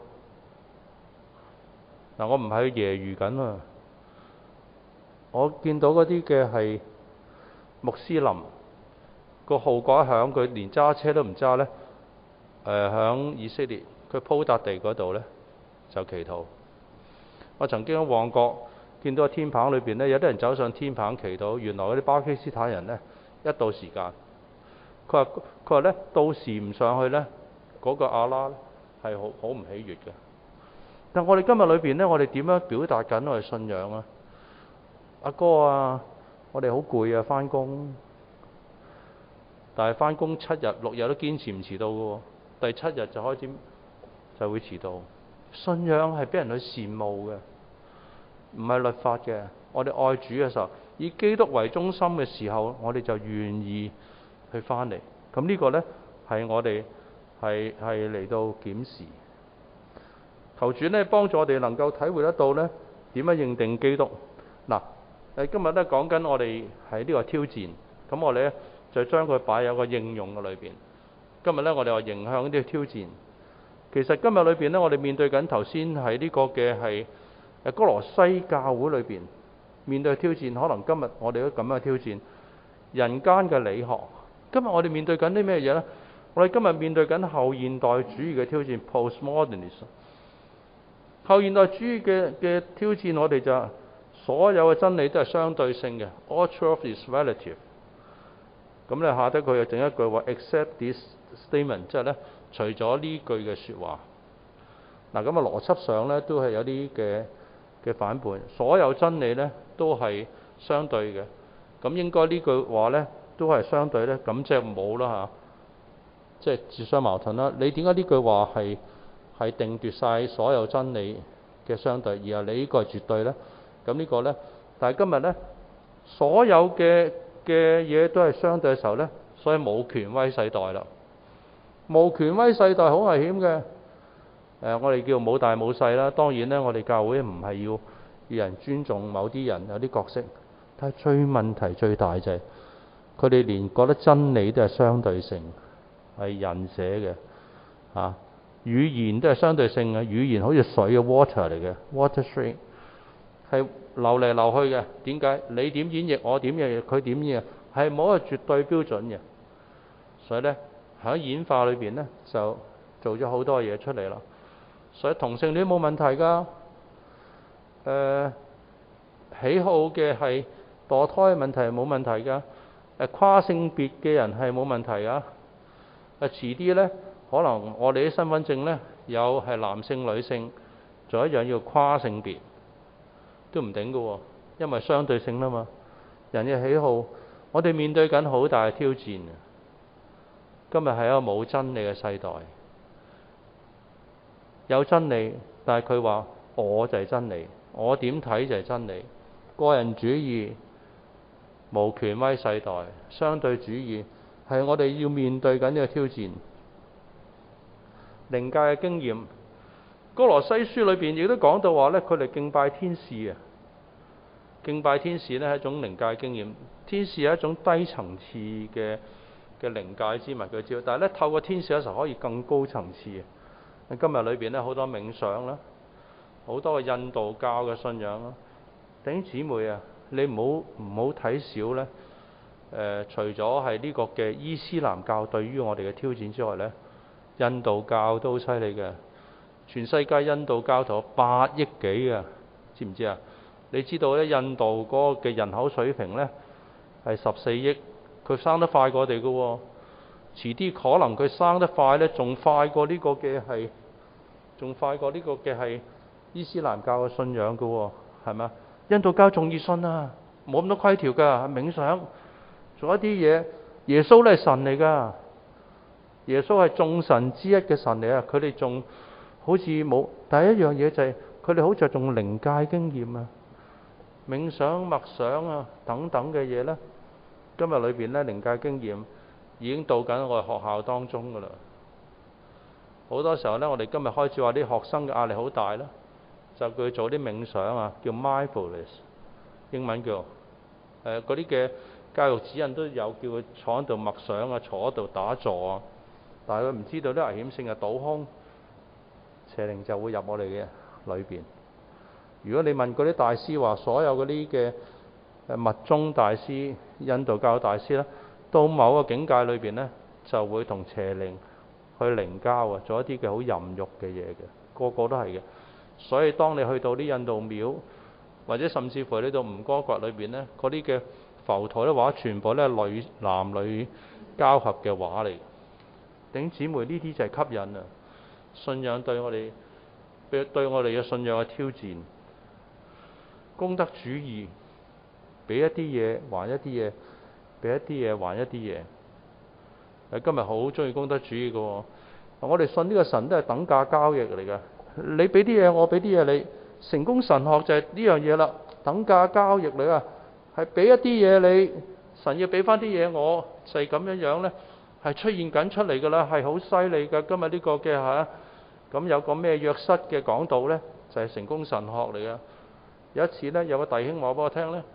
嗱，我唔係去揶揄緊啊。我見到嗰啲嘅係穆斯林，個號角一響，佢連揸車都唔揸呢。響以色列，佢鋪笪地嗰度呢，就祈禱。我曾經喺旺角見到個天棚裏邊呢，有啲人走上天棚祈禱。原來嗰啲巴基斯坦人呢，一到時間，佢話呢，到時唔上去呢，嗰個阿拉係好唔喜悅嘅。但我哋今日裏邊呢，我哋點樣表達緊我哋信仰啊？阿哥啊，我哋好攰啊，返工，但係返工7日6日都堅持唔遲到嘅喎。第7日就開始就會遲到。信仰係俾人去羨慕嘅，唔係律法嘅。我哋愛主嘅時候，以基督為中心嘅時候，我哋就願意去返嚟。咁呢個呢，係我哋係嚟到檢視。求主呢，幫助我哋能夠體會得到呢，點樣認定基督。嗱，今日呢，講緊我哋喺呢個挑戰，咁我哋呢，就將佢擺有個應用嘅裏邊。今日呢，我哋話迎向呢個挑戰。其實今日裏邊呢，我哋面對緊頭先喺呢個嘅係哥羅西教會裏邊面對嘅挑戰，可能今日我哋都咁樣嘅挑戰。人間嘅理學，今日我哋面對緊啲咩嘢呢？我哋今日面對緊後現代主義嘅挑戰 （postmodernism）。後現代主義嘅挑戰，我哋就所有嘅真理都係相對性嘅 ，all truth is relative。咁咧下低佢又整一句話 ，except this statement， 即係咧除咗呢句嘅説話。嗱，咁啊邏輯上咧都係有啲嘅反叛，所有真理咧都係相對嘅。咁應該呢句話咧都係相對咧，咁即係冇啦嚇，即係自相矛盾啦。你點解呢句話係定奪晒所有真理嘅相對，而係你呢個係絕對呢？咁呢個呢，但係今日呢，所有嘅嘢都係相對嘅時候呢，所以冇權威世代啦。冇權威世代好危險嘅。我哋叫冇大冇細啦。當然呢，我哋教會唔係要人尊重某啲人有啲角色，但係最問題最大就係佢哋連覺得真理都係相對性，係人寫嘅嚇。語言都係相對性嘅，語言好似水嘅 water 嚟嘅 water stream， 係流嚟流去嘅。點解？你點演繹，我點演繹，佢點演繹，係冇一個絕對標準嘅。所以呢，喺演化裏邊呢，就做咗好多嘢出嚟啦。所以同性戀冇問題㗎，喜好嘅係墮胎嘅問題冇問題㗎，跨性別嘅人係冇問題㗎。遲啲呢，可能我哋啲身份證呢，有係男性女性，仲有一樣要跨性別，都唔頂㗎喎，因為相對性啦嘛。人嘅喜好，我哋面對緊好大嘅挑戰。今日係一個冇真理嘅世代，有真理，但係佢話我就係真理，我點睇就係真理。個人主義、無權威世代、相對主義，係我哋要面對緊呢個挑戰。靈界嘅經驗， 歌羅西書裏邊亦都講到話咧，佢哋敬拜天使啊，敬拜天使咧係一種靈界經驗。天使係一種低層次嘅靈界之物，佢知道。但係咧透過天使嘅時候可以更高層次嘅。今日裏邊咧好多冥想啦，好多嘅印度教嘅信仰啦。弟兄姊妹啊，你唔好睇少咧。除咗係呢個嘅伊斯蘭教對於我哋嘅挑戰之外咧，印度教都好犀利嘅。全世界印度教徒有8億幾嘅，知唔知啊？你知道咧，印度嗰個嘅人口水平咧係14億，佢生得快過我哋嘅喎。遲啲可能佢生得快咧，仲快過呢個嘅係伊斯蘭教嘅信仰嘅喎，係咪啊？印度教仲易信啊，冇咁多規條㗎，冥想做一啲嘢。耶穌咧係神嚟㗎，耶穌係眾神之一嘅神嚟啊！佢哋仲好似冇，第一樣嘢就係佢哋好着重靈界經驗啊、冥想、默想啊等等嘅嘢咧。今日裏邊咧靈界經驗已經到緊我哋學校當中㗎啦。好多時候咧，我哋今日開始話啲學生嘅壓力好大啦，就叫佢做啲冥想啊，叫 mindfulness， 英文叫嗰啲嘅教育指引都有叫佢坐喺度默想啊，坐喺度打坐啊。但係佢唔知道啲危險性嘅倒空，邪靈就會入我哋嘅裏邊。如果你問嗰啲大師話，所有嗰啲嘅密宗大師、印度教大師咧，到某個境界裏邊咧，就會同邪靈去靈交啊，做一啲嘅好淫慾嘅嘢嘅，個個都係嘅。所以當你去到啲印度廟，或者甚至乎呢度吳哥窟裏邊咧，嗰啲嘅浮屠咧畫全部咧男女交合嘅畫嚟。弟兄姊妹，呢啲就係吸引啊！信仰對我哋嘅信仰嘅挑戰，功德主義，俾一啲嘢還一啲嘢，俾一啲嘢還一啲嘢。今日好中意功德主義嘅喎，我哋信呢個神都係等價交易嚟嘅。你俾啲嘢，我俾啲嘢你。成功神學就係呢樣嘢啦，等價交易嚟啊，係俾一啲嘢你，神要俾翻啲嘢我，就係咁樣咧。係出現緊出嚟㗎啦，係好犀利㗎。今日呢個嘅嚇，咁有個咩約瑟嘅講道呢，就係成功神學嚟㗎。有一次呢，有個弟兄話俾我聽呢，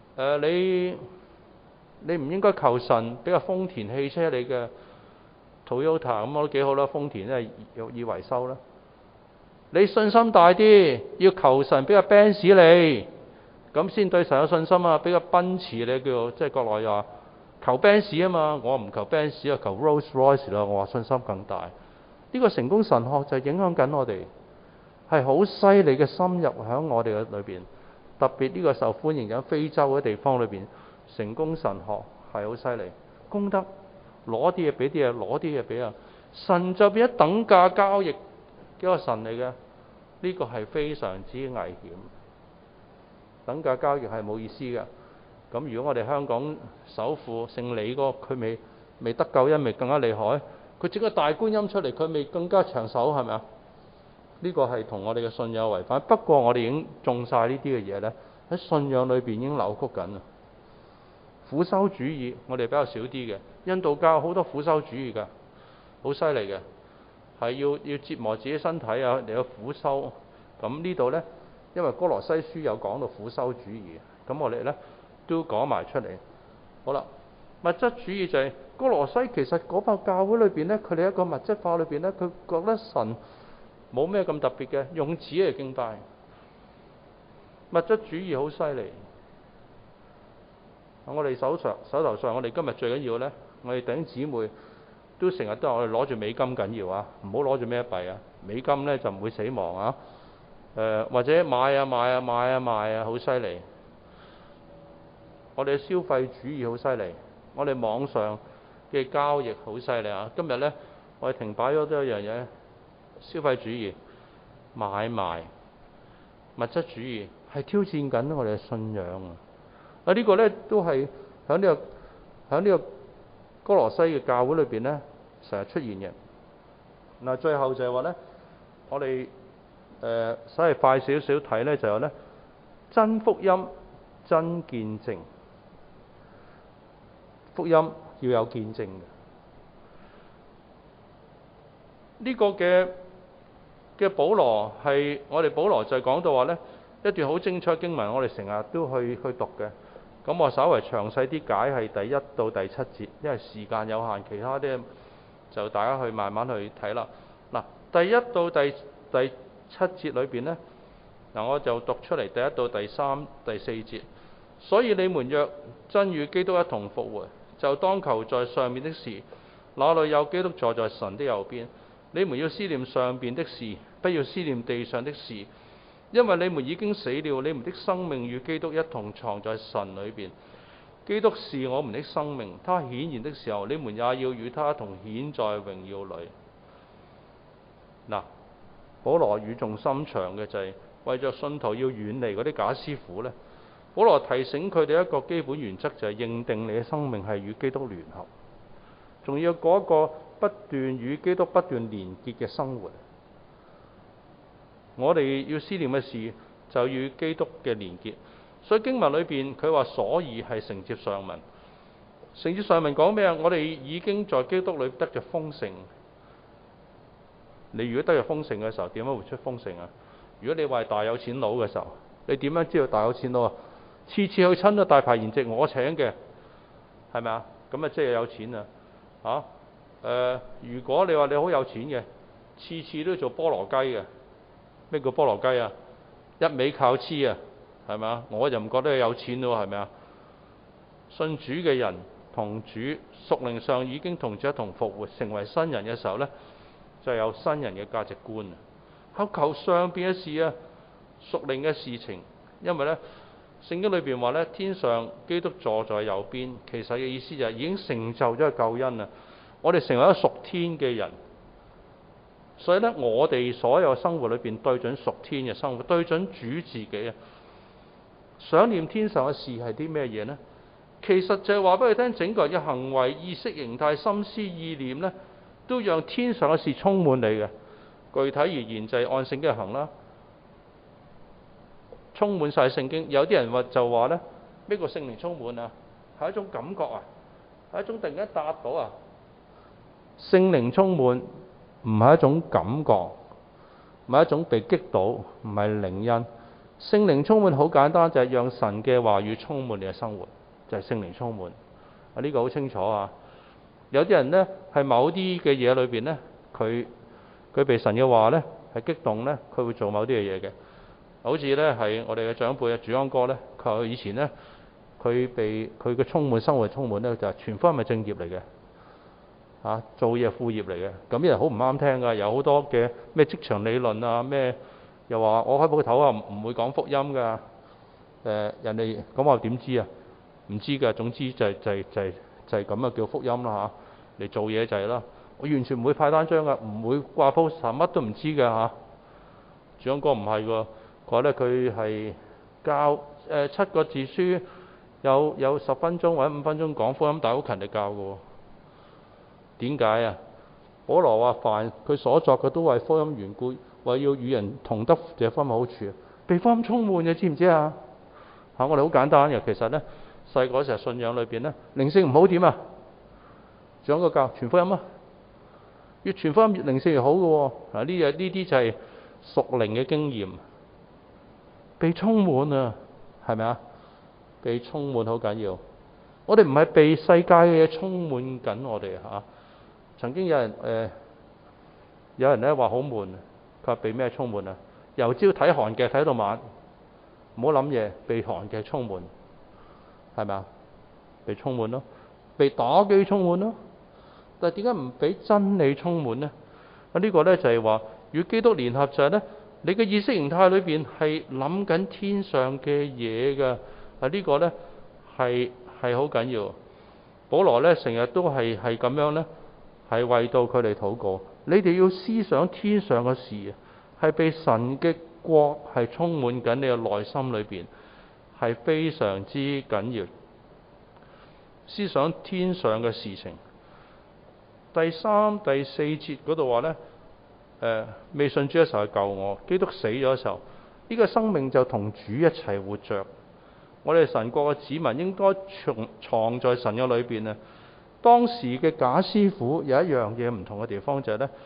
你唔應該求神俾個豐田汽車你嘅 Toyota， 咁我都幾好啦，豐田咧要維修啦。你信心大啲，要求神俾個 Benz 你，咁先對神有信心啊！俾個奔馳你叫做，即係國內話求 Benz 啊嘛，我唔求 Benz 啊，求 Rolls Royce 啦。我話信心更大。呢個成功神學就係影響緊我哋，係好犀利嘅深入喺我哋嘅裏邊。特別呢個受歡迎喺非洲嘅地方裏邊，成功神學係好犀利。功德攞啲嘢俾啲嘢，攞啲嘢俾啊，神就變咗等價交易嘅一個神嚟嘅。呢個係非常之危險。等價交易係冇意思嘅。咁如果我哋香港首富姓李嗰個，佢未得救恩，咪更加厲害？佢整個大觀音出嚟，佢咪更加長壽，係咪啊？呢個係同我哋嘅信仰違反。不過我哋已經種晒呢啲嘅嘢咧，喺信仰裏邊已經扭曲緊啦。苦修主義我哋比較少啲嘅，印度教好多苦修主義㗎，好犀利嘅，係要折磨自己身體啊嚟到苦修。咁呢度咧，因為哥羅西書有講到苦修主義，咁我哋咧都講埋出嚟。好啦，物質主義就係哥羅西，其實嗰班教會裏邊咧，佢哋一個物質化裏邊咧，佢覺得神冇咩咁特別嘅，用紙嚟敬拜。物質主義好犀利。我哋手頭上，我哋今日最緊要咧，我哋弟兄姊妹都成日都話我哋攞住美金緊要啊，唔好攞住咩幣啊。美金咧就唔會死亡啊。或者買啊賣啊賣啊賣啊，好犀利。我哋嘅消費主義好犀利，我哋網上嘅交易好犀利啊！今日咧，我哋停擺咗都一樣嘢，消費主義、買賣、物質主義係挑戰緊我哋嘅信仰啊！呢個咧都係喺呢個哥羅西嘅教會裏邊咧，成日出現嘅。嗱，最後就係話咧，我哋稍微快少少睇咧，就有咧真福音、真見證。福音要有見證嘅。呢個嘅嘅保羅係我哋保羅就係講到話呢一段好精彩嘅經文，我哋成日都去讀嘅。咁我稍微詳細啲解係第1到第7節，因為時間有限，其他啲就大家去慢慢去睇啦。嗱，第1到第7節裏邊呢，嗱我就讀出嚟第1到第3、第4節。所以你們若真與基督一同復活，就當求在上面的事，那裏有基督坐在神的右邊。你們要思念上邊的事，不要思念地上的事，因為你們已經死了，你們的生命與基督一同藏在神裏邊。基督是我們的生命，他顯現的時候，你們也要與他一同顯在榮耀裏。嗱，保羅語重心長嘅就係為着信徒要遠離嗰啲假師傅呢，保羅提醒佢哋一個基本原則，就係認定你嘅生命係與基督聯合，仲要過一個不斷與基督不斷連結嘅生活。我哋要思念嘅事就與基督嘅連結。所以經文裏邊佢話，所以係承接上文。承接上文講咩啊？我哋已經在基督裏得着豐盛。你如果得着豐盛嘅時候，點樣會出豐盛啊？如果你話係大有錢佬嘅時候，你點樣知道大有錢佬啊？次次去親都大排筵席，我請嘅，係咪啊？咁啊即係有錢啊！如果你話你好有錢嘅，次次都做菠蘿雞嘅。咩叫菠蘿雞啊？一味靠黐啊，係咪啊？我就唔覺得佢有錢咯，係咪啊？信主嘅人同主屬靈上已經同主一同復活，成為新人嘅時候呢，就有新人嘅價值觀啊！考求上邊嘅事啊，屬靈嘅事情，因為呢聖經裏邊話呢，天上基督坐在右邊，其實嘅意思就係已經成就咗救恩啊！我哋成為咗屬天嘅人。所以咧，我哋所有生活裏邊對準屬天嘅生活，對準主自己啊！想念天上嘅事係啲咩嘢呢？其實就係話俾佢聽，整個人嘅行為、意識形態、心思意念呢，都讓天上嘅事充滿你嘅。具體而言就係按聖經行啦，充滿晒聖經。有啲人就話呢，咩叫聖靈充滿啊？係一種感覺啊，係一種突然間達到啊。聖靈充滿唔係一種感覺，唔係一種被擊倒，唔係靈恩。聖靈充滿好簡單，就係讓神嘅話語充滿你嘅生活，就係聖靈充滿。呢個好清楚啊！有啲人呢，係某啲嘅嘢裏邊呢，佢被神嘅話呢係激動呢，佢會做某啲嘅嘢嘅。好似呢，係我哋嘅長輩啊，主安哥呢，佢以前呢，佢嘅充滿生活充滿呢，就係全方位正業嚟嘅。做嘢副業嚟嘅，咁啲人好唔啱聽噶，有好多嘅咩職場理論啊，咩又話我開鋪頭啊，唔會講福音噶。人哋咁我點知啊？唔知噶，總之就係咁啊，叫福音啦嚇。嚟做嘢就係啦，我完全唔會派單張噶，唔會掛 post，乜都唔知噶嚇。主安哥唔係喎，佢話咧佢係教7個字書，有10分鐘或者5分鐘講福音，但係好勤力教嘅喎。點解啊？保羅話：凡佢所作嘅都為福音緣故，為要與人同得這福音好處，被福音充滿嘅，知唔知啊？我哋好簡單嘅，其實呢，細個嗰時候信仰裏邊呢，靈性唔好點啊？講個教傳福音啊，越傳福音越靈性越好嘅喎。呢啲就係屬靈嘅經驗，被充滿啊，係咪啊？被充滿好緊要。我哋唔係被世界嘅嘢充滿緊我哋嚇。曾經有人咧話好悶，佢話被咩充滿啊？由朝睇韓劇睇到晚，唔好諗嘢，被韓劇充滿，係咪啊？被充滿咯，被打機充滿咯。但係點解唔俾真理充滿呢？呢個呢就係話與基督聯合就係呢，你嘅意識形態裏邊係諗緊天上嘅嘢㗎。呢個呢係好緊要。保羅呢成日都係咁樣呢，係為到佢哋禱告。你哋要思想天上嘅事，係被神嘅國係充滿緊你嘅內心裏邊，係非常之緊要。思想天上嘅事情。第3、第4節嗰度話呢，未信主嘅時候係救我，基督死咗嘅時候，呢個生命就同主一齊活着。我哋神國嘅子民應該藏在神嘅裏邊啊！當時嘅假師傅有一樣嘢唔同嘅地方就係呢，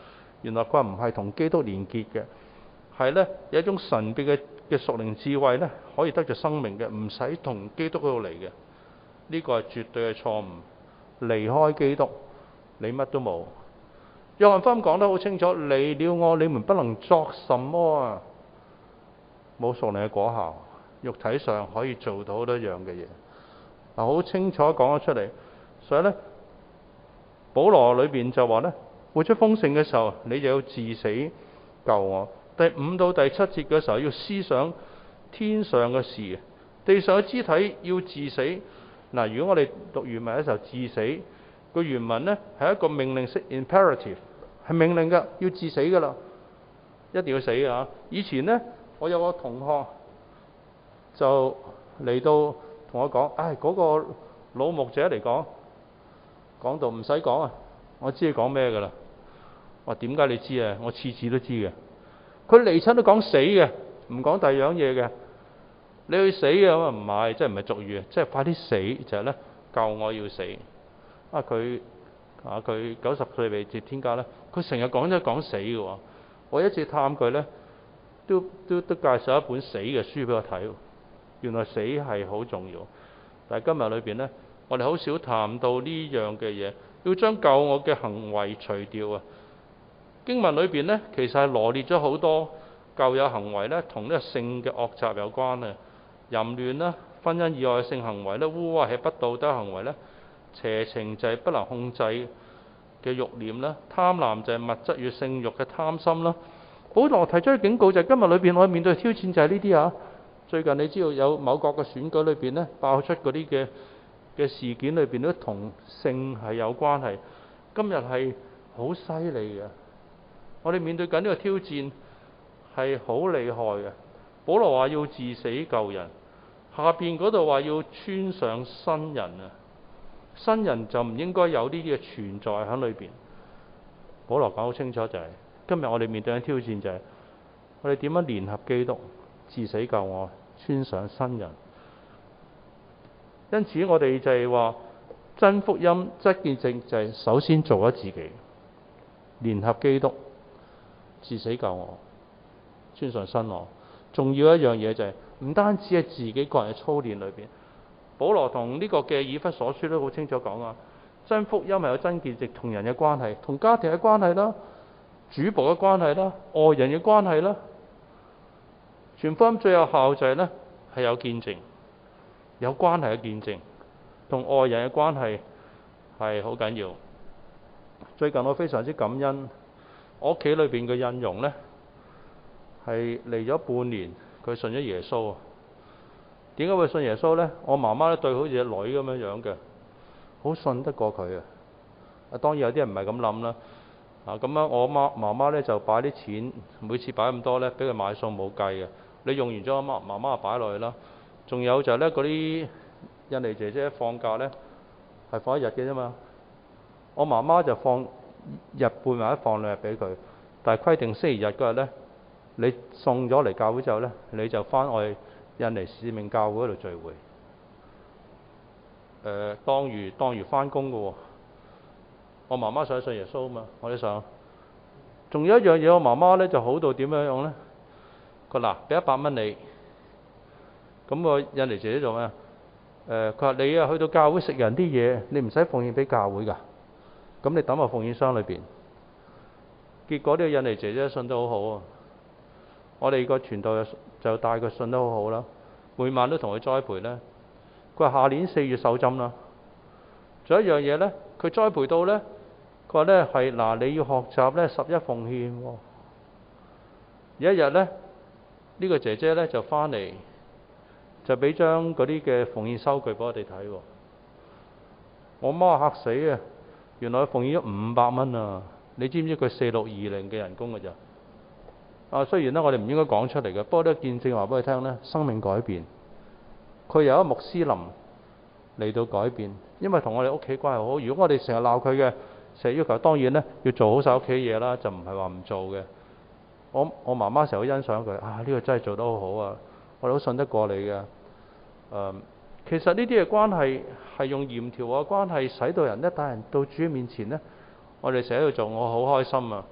原來佢唔係同基督連結嘅，係呢有一種神秘嘅屬靈智慧呢，可以得着生命嘅，唔使同基督嗰度嚟嘅。呢個係絕對嘅錯誤。離開基督，你乜都冇。約翰福音講得好清楚，離了我，你們不能作什麼啊！冇屬靈嘅果效，肉體上可以做到好多樣嘅嘢。嗱，好清楚講咗出嚟。所以呢，保羅裏邊就話呢，活出豐盛嘅時候，你就要治死救我。第5到第7節嘅時候，要思想天上嘅事，地上嘅肢體要治死。嗱，如果我哋讀原文嘅時候，治死個原文呢係一個命令式 imperative， 係命令嘅，要治死噶啦，一定要死啊！以前呢，我有個同學就嚟到同我講，嗰個老牧者嚟講到唔使講啊，我知佢講咩噶啦。我話點解你知啊？我次次都知嘅。佢嚟親都講死嘅，唔講第二樣嘢嘅。你去死嘅，咁啊唔係，即係唔係俗語啊，即係快啲死就係呢，救我要死。佢90歲被接天家呢，佢成日講死嘅喎。我一次探佢呢，都介紹一本死嘅書俾我睇。原來死係好重要。但係今日裏邊呢，我哋好少談到呢樣嘅嘢，要將救我嘅行為除掉啊。經文裏邊呢，其實係羅列咗好多舊有行為呢，同呢個性嘅惡習有關嘅。淫亂啦、婚姻以外嘅性行為咧、污穢係不道德行為咧、邪情就係不能控制嘅慾念啦、貪婪就係物質與性慾嘅貪心啦。保羅提出嘅警告就係今日裏邊我面對嘅挑戰就係呢啲啊。最近你知道有某國嘅選舉裏邊咧，爆出嗰啲嘅事件裏邊都同性係有關係。今日係好犀利嘅，我哋面對緊呢個挑戰係好厲害嘅。保羅話要治死舊人，下邊嗰度話要穿上新人啊！新人就唔應該有呢啲嘅存在喺裏邊。保羅講好清楚就係，今日我哋面對嘅挑戰就係，我哋點樣聯合基督，治死救我，穿上新人。因此我哋就係話，真福音真見證就係首先做咗自己，聯合基督，治死救我，穿上新我。重要一樣嘢就係唔單止係自己個人嘅操練裏邊，保羅同呢個嘅以弗所書都好清楚講啊，真福音係有真見證，同人嘅關係，同家庭嘅關係啦，主僕嘅關係啦，愛人嘅關係啦，傳福音最有效就係呢，係有見證，有關係嘅見證，同愛人嘅關係係好緊要。最近我非常之感恩，我屋企裏邊嘅印傭呢，係嚟咗半年，佢信咗耶穌啊。點解會信耶穌呢？我媽媽咧對佢好似個女咁樣嘅，好信得過佢啊。當然有啲人唔係咁諗啦。咁樣我媽媽咧就擺啲錢，每次擺咁多呢，俾佢買餸冇計嘅。你用完咗，媽媽就擺落去啦。仲有就係呢，嗰啲印尼姐姐放假呢，係放1日嘅啫嘛。我媽媽就放日半或者放2日俾佢，但係規定星期日嗰日呢，你送咗嚟教會之後呢，你就翻我哋印尼使命教會嗰度聚會。當如翻工嘅喎。我媽媽想信耶穌啊嘛，我哋想。仲有一樣嘢，我媽媽呢就好到點樣樣呢？佢嗱俾100蚊你，咁個印尼姐姐做咩？佢話你啊去到教會食人啲嘢，你唔使奉獻俾教會㗎，咁你抌喺奉獻箱裏邊。結果呢個印尼姐姐信得好好啊！我哋個傳道就帶佢信得好好啦，每晚都同佢栽培呢。佢話下年4月受浸啦。仲有一樣嘢呢，佢栽培到呢，佢話呢係嗱你要學習呢11奉獻喎。有一日呢，呢個姐姐呢就翻嚟，就俾張嗰啲嘅奉獻收據俾我哋睇喎。我媽嚇死啊！原來佢奉獻咗500蚊啊！你知唔知佢4620嘅人工㗎咋？雖然呢，我哋唔應該講出嚟嘅，不過呢見證話俾佢聽呢，生命改變。佢由一個穆斯林嚟到改變，因為同我哋屋企關係好。如果我哋成日鬧佢嘅，成日要求，當然呢要做好晒屋企嘢啦，就唔係話唔做嘅。我媽媽成日好欣賞佢，呢個真係做得好好啊！我哋好信得過你嘅。其實呢啲嘅關係係用鹽調嘅關係，使到人一帶人到主面前呢，我哋成日喺度做，我好開心啊！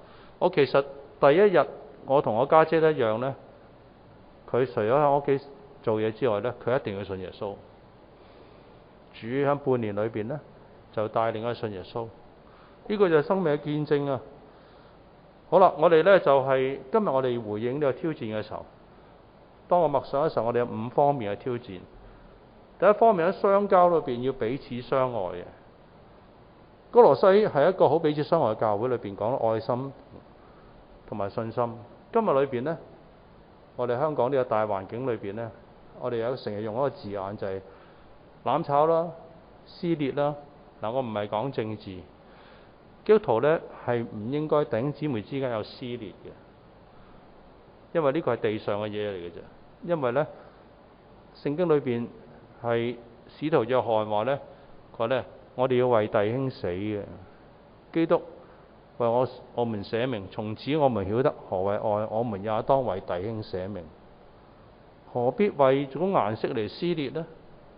我其實第一日我同我家姐一樣呢，佢除咗喺我屋企做嘢之外呢，佢一定要信耶穌。主喺半年裏邊呢，就帶領我信耶穌。呢個就係生命嘅見證啊！好啦，我哋呢就係今日我哋回應呢個挑戰嘅時候，當我默想嘅時候，我哋有5方面嘅挑戰。第一方面喺相交裏邊要彼此相愛嘅。歌羅西係一個好彼此相愛嘅教會，裏邊講愛心同埋信心。今日裏邊呢，我哋香港呢個大環境裏邊呢，我哋有成日用一個字眼就係攬炒啦、撕裂啦。嗱，我唔係講政治。基督徒呢係唔應該弟兄姊妹之間有撕裂嘅，因為呢個係地上嘅嘢嚟嘅啫。因為呢，聖經裏邊係使徒約翰話呢，佢話呢，我哋要為弟兄死嘅。基督為我們捨命，從此我們曉得何為愛，我們也當為弟兄捨命。何必為種顏色嚟撕裂呢？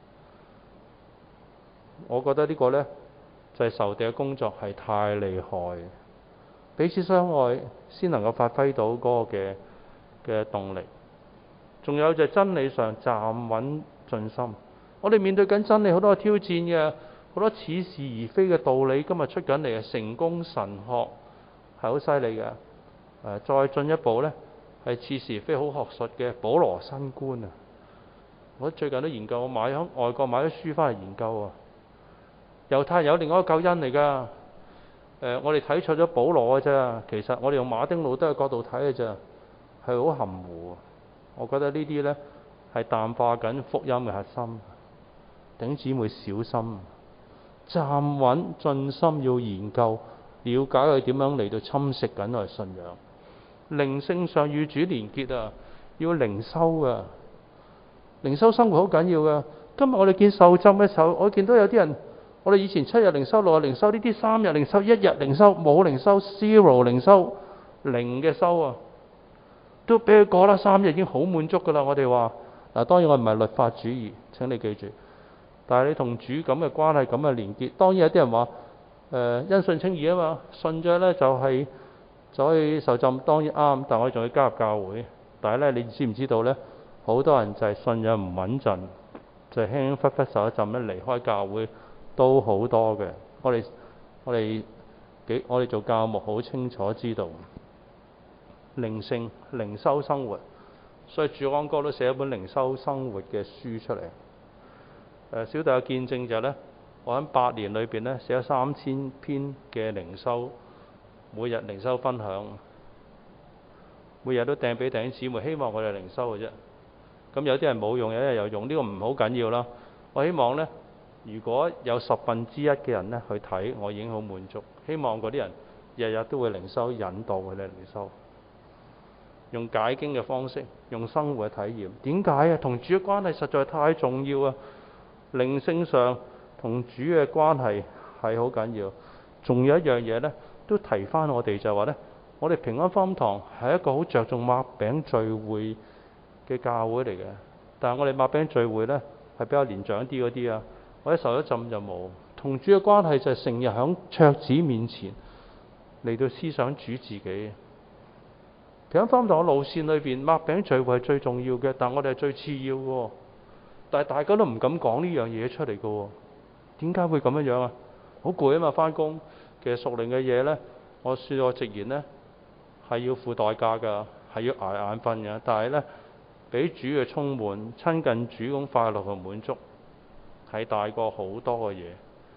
我覺得呢個呢，就係仇敵嘅工作係太厲害，彼此相愛先能夠發揮到嗰個嘅動力。仲有就係真理上站穩盡心。我哋面對緊真理好多挑戰嘅，好多似是而非嘅道理，今日出緊嚟嘅成功神學係好犀利嘅。再進一步呢，係似是而非好學術嘅保羅新觀啊！我最近都研究，我喺外國買咗書翻嚟研究啊。猶太人有另外一個救恩嚟㗎。我哋睇錯咗保羅嘅啫，其實我哋用馬丁路德嘅角度睇嘅啫，係好含糊。我覺得呢啲呢係淡化緊福音嘅核心。弟兄姊妹小心，站穩盡心要研究，了解佢點樣嚟到侵蝕緊我哋信仰。靈性上與主連結啊，要靈修啊，靈修生活好緊要㗎。今日我哋見受浸嘅時候，我見到有啲人。我哋以前7日靈修、6日靈修，呢啲3日靈修、1日靈修、冇靈修、zero 靈修、零嘅修啊，都俾佢過啦。3日已經好滿足㗎啦。我哋話嗱，當然我唔係律法主義，請你記住。但係你同主咁嘅關係、咁嘅連結，當然有啲人話因信稱義啊嘛，信咗呢就可以受浸，當然啱。但我哋仲要加入教會。但係呢，你知唔知道呢？好多人就係信仰唔穩陣，就係輕輕忽忽受一浸呢，離開教會。都好多嘅，我哋做教牧好清楚知道靈性靈修生活，所以主安哥都寫一本靈修生活嘅書出嚟。小弟嘅見證就係呢，我喺8年裏邊呢寫咗3000篇嘅靈修，每日靈修分享，每日都掟俾弟兄姊妹，希望我哋靈修嘅啫。咁有啲人冇用，有啲人有用，呢個唔好緊要啦。我希望呢，如果有1/10嘅人呢去睇，我已經好滿足。希望嗰啲人日日都會靈修，引導佢哋靈修，用解經嘅方式，用生活嘅體驗。點解啊？同主嘅關係實在太重要啊！靈性上同主嘅關係係好緊要。仲有一樣嘢呢，都提翻我哋就係話呢，我哋平安福音堂係一個好着重擘餅聚會嘅教會嚟嘅。但係我哋擘餅聚會呢，係比較年長啲嗰啲啊。我一受咗浸就冇，同主嘅關係就係成日喺桌子面前嚟到思想主自己。平安福音堂嘅路線裏邊，擘餅聚會係最重要嘅，但我哋係最次要嘅。但係大家都唔敢講呢樣嘢出嚟嘅，點解會咁樣啊？好攰啊嘛，翻工。其實屬靈嘅嘢呢，我恕我直言呢，係要付代價㗎，係要捱眼瞓嘅。但係呢，俾主嘅充滿、親近主咁快樂同滿足，係大過好多嘅嘢。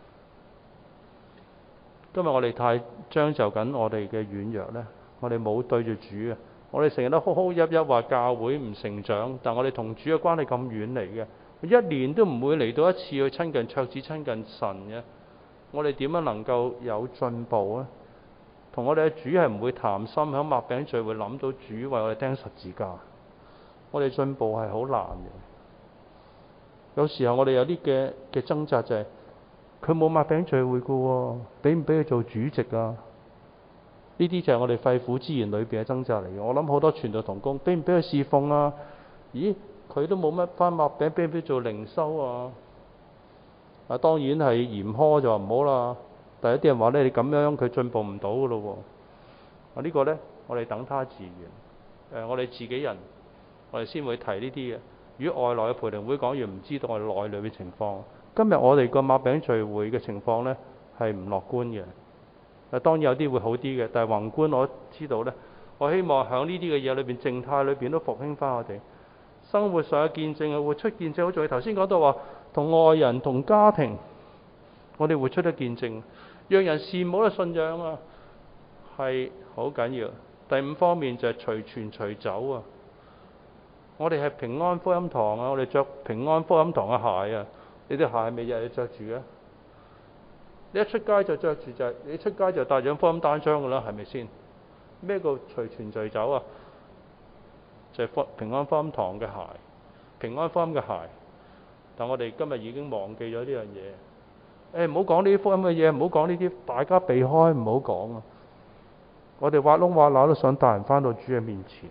今日我哋太將就緊我哋嘅軟弱呢，我哋冇對住主啊！我哋成日都哭哭泣泣話教會唔成長，但我哋同主嘅關係咁遠離嘅，一年都唔會嚟到一次去親近桌子、親近神嘅。我哋點樣能夠有進步啊？同我哋嘅主係唔會談心，喺擘餅聚會諗到主為我哋釘十字架，我哋進步係好難嘅。有時候我哋有啲嘅掙扎就係佢冇擘餅聚會嘅喎，俾唔俾佢做主席啊？呢啲就係我哋肺腑之言裏邊嘅掙扎嚟嘅。我諗好多傳道同工俾唔俾佢侍奉啊？咦，佢都冇乜翻擘餅，俾唔俾佢做靈修啊？當然係嚴苛就話唔好啦。但係有啲人話咧，你咁樣佢進步唔到嘅咯喎。 呢個呢，我哋等他自願。我哋自己人，我哋先會提呢啲嘅。如果外來嘅培靈會講完，唔知道我哋內裏嘅情況。今日我哋個擘餅聚會嘅情況呢，係唔樂觀嘅。當然有啲會好啲嘅，但係宏觀我知道呢，我希望喺呢啲嘅嘢裏邊，靜態裏邊都復興翻我哋生活上嘅見證啊，活出見證好重要。頭先講到話同愛人同家庭，我哋活出咗見證，讓人羨慕嘅信仰啊，係好緊要。第五方面就係隨傳隨走啊。我哋係平安福音堂啊，我哋着平安福音堂嘅鞋啊。你啲鞋係咪日日着住嘅？你一出街就着住，你出街就帶咗福音單張㗎啦，係咪先？咩叫隨傳隨走啊？就係平安福音堂嘅鞋，平安福音嘅鞋。但我哋今日已經忘記咗呢樣嘢。唔好講呢啲福音嘅嘢，唔好講呢啲，大家避開，唔好講啊！我哋挖窿挖罅都想帶人翻到主嘅面前。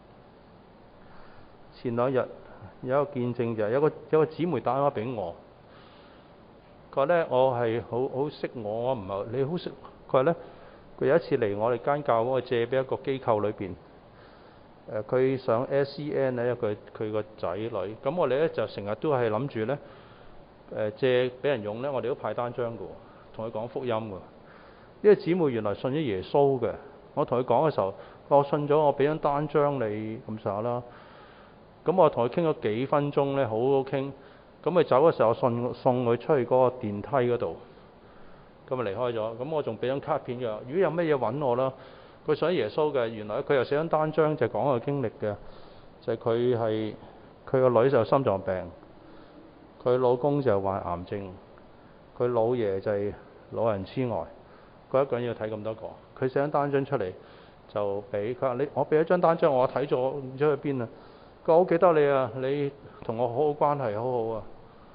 前兩日有一個見證就係有個姊妹打電話俾我。佢話咧，我係好識我唔係你好識。佢話咧，佢有一次嚟我哋間教會借俾一個機構裏邊。佢上 SEN 咧，因為佢個仔女。咁我哋咧就成日都係諗住咧，借俾人用咧，我哋都派單張嘅，同佢講福音嘅。呢個姊妹原來信咗耶穌嘅。我同佢講嘅時候，我信咗，我俾張單張你咁上下啦。咁我同佢傾咗幾分鐘咧，好好傾。咁佢走嘅時候，我送佢出去嗰個電梯嗰度，咁咪離開咗。咁我仲俾張卡片嘅，如果有咩嘢揾我啦。佢信耶穌嘅，原來佢又寫張單張，就講個經歷嘅，就係佢個女就有心臟病，佢老公就患癌症，佢老爺就係老人痴呆，佢一個人要睇咁多個。佢寫張單張出嚟就俾佢話：我俾一張單張，我睇咗唔知去邊啊！佢話好記得你啊，你同我好好關係，好好啊。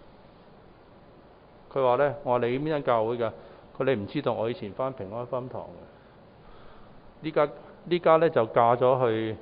佢話呢，我話你邊間教會㗎？佢你唔知道我以前返平安福音堂嘅。呢家呢就嫁咗去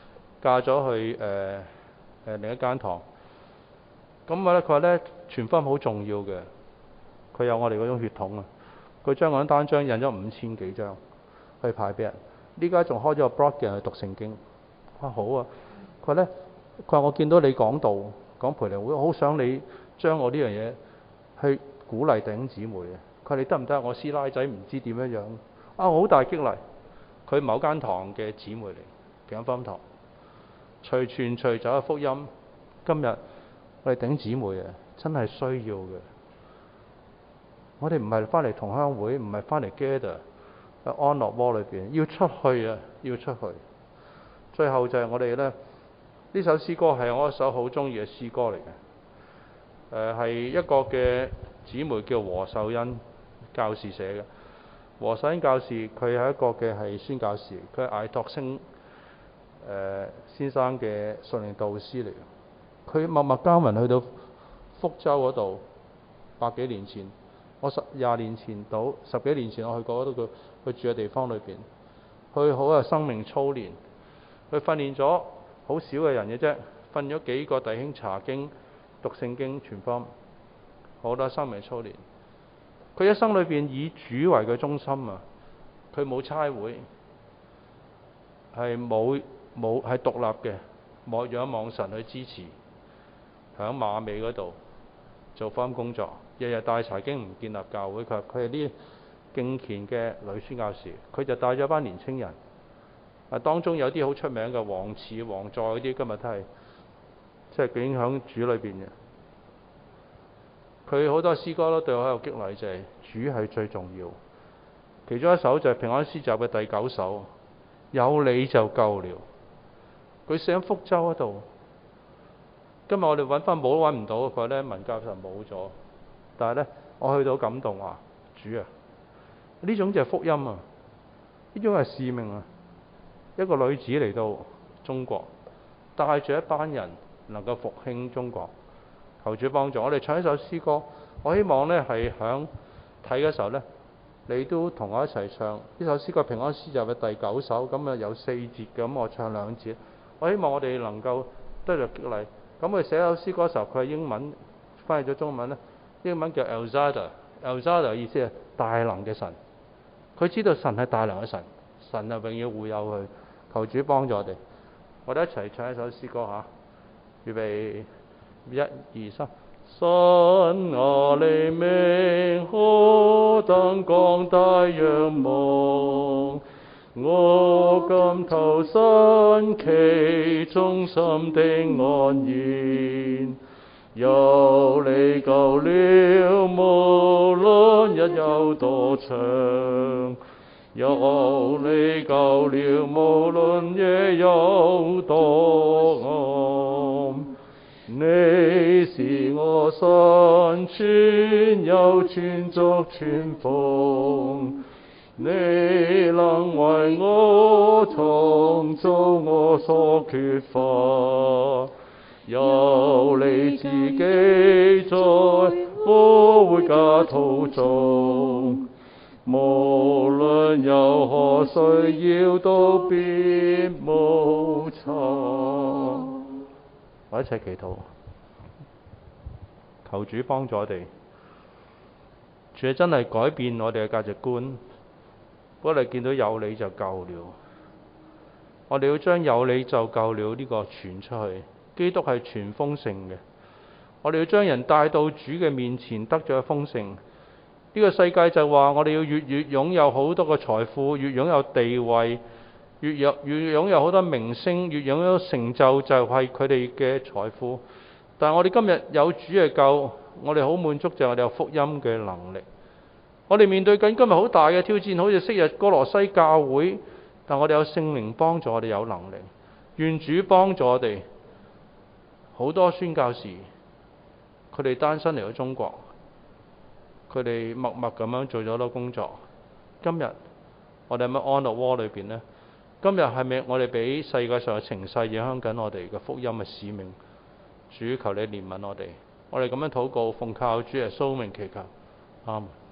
另一間堂。咁啊佢話呢，傳福音好重要嘅。佢有我哋嗰種血統啊。佢將嗰張單張印咗5000幾張去派俾人。呢家仲開咗個 blog 嘅人去讀聖經。好啊。佢話呢，佢話我見到你講道講培靈會，我好想你將我呢樣嘢去鼓勵弟兄姊妹啊！佢話你得唔得？我師奶仔唔知點樣啊！好大激勵。佢某間堂嘅姊妹嚟，平安福音堂，隨傳隨走嘅福音。今日我哋弟兄姊妹啊，真係需要嘅。我哋唔係翻嚟同鄉會，唔係翻嚟 gather 喺安樂窩裏邊，要出去啊，要出去。最後就係我哋呢首詩歌係我一首好中意嘅詩歌嚟嘅。係一個嘅姊妹叫何秀恩教士寫嘅。何秀恩教士佢係一個嘅係宣教士，佢係艾托星先生嘅屬靈導師嚟嘅。佢默默耕耘去到福州嗰度，100幾年前，我20年前到10幾年前我去過嗰度，佢住嘅地方裏邊，佢好有生命操練，佢訓練咗好少嘅人嘅啫，訓咗幾個弟兄查經、讀聖經、傳福音，好多生命操練。佢一生裏邊以主為佢中心啊！佢冇差會，係係獨立嘅，冇仰望神去支持。響馬尾嗰度做福音工作，日日帶查經唔建立教會。佢係啲敬虔嘅女宣教士，佢就帶咗班年青人。當中有啲好出名嘅黃慈、黃在嗰啲，今日都係即係影響主裏邊嘅。佢好多詩歌都對我喺度激勵，就係主係最重要。其中一首就係平安詩集嘅第9首，有你就夠了。佢寫喺福州嗰度。今日我哋揾翻冇都揾唔到，佢話咧文教就冇咗。但係咧，我去到感動話：主啊，呢種就係福音啊，呢種係使命啊。一個女子嚟到中國，帶住一班人能夠復興中國。求主幫助我哋唱一首詩歌，我希望呢係響睇嘅時候呢，你都同我一齊唱呢首詩歌。平安詩集嘅第9首，咁啊有4節嘅，咁我唱2節。我希望我哋能夠得着激勵。咁佢寫首詩歌嘅時候，佢係英文翻譯咗中文呢，英文叫 Elzada，Elzada 意思係大能嘅神。佢知道神係大能嘅神， 神啊永遠護佑佢。求主幫助我哋，我哋一齊唱一首詩歌嚇，預備1、2、3。神啊，黎明何等廣大仰望，我今投身其中心的安然。有你救了，無論日有多長，有你救了，無論夜有多暗。你是我身穿又穿足穿風，你能為我創造我所缺乏，有你自己在我回家途中，無論有何需要都必無差。我一齊祈禱，求主幫助我哋，主真係改變我哋嘅價值觀。我哋見到有你就夠了，我哋要將有你就夠了呢個傳出去。基督係傳豐盛嘅，我哋要將人帶到主嘅面前，得咗豐盛。呢個世界就話我哋要越擁有好多嘅財富，越擁有地位，越擁有好多明星，越擁有成就，就係佢哋嘅財富。但係我哋今日有主嘅救，我哋好滿足，就係我哋有福音嘅能力。我哋面對緊今日好大嘅挑戰，好似昔日歌羅西教會，但我哋有聖靈幫助我哋有能力。願主幫助我哋。好多宣教士，佢哋單身嚟到中國，佢哋默默咁樣做咗好多工作。今日我哋喺安樂窩裏邊呢？今日係咪我哋俾世界上嘅情勢影響緊我哋嘅福音嘅使命？主求你憐憫我哋，我哋咁樣禱告，奉靠主耶穌名祈求，阿們。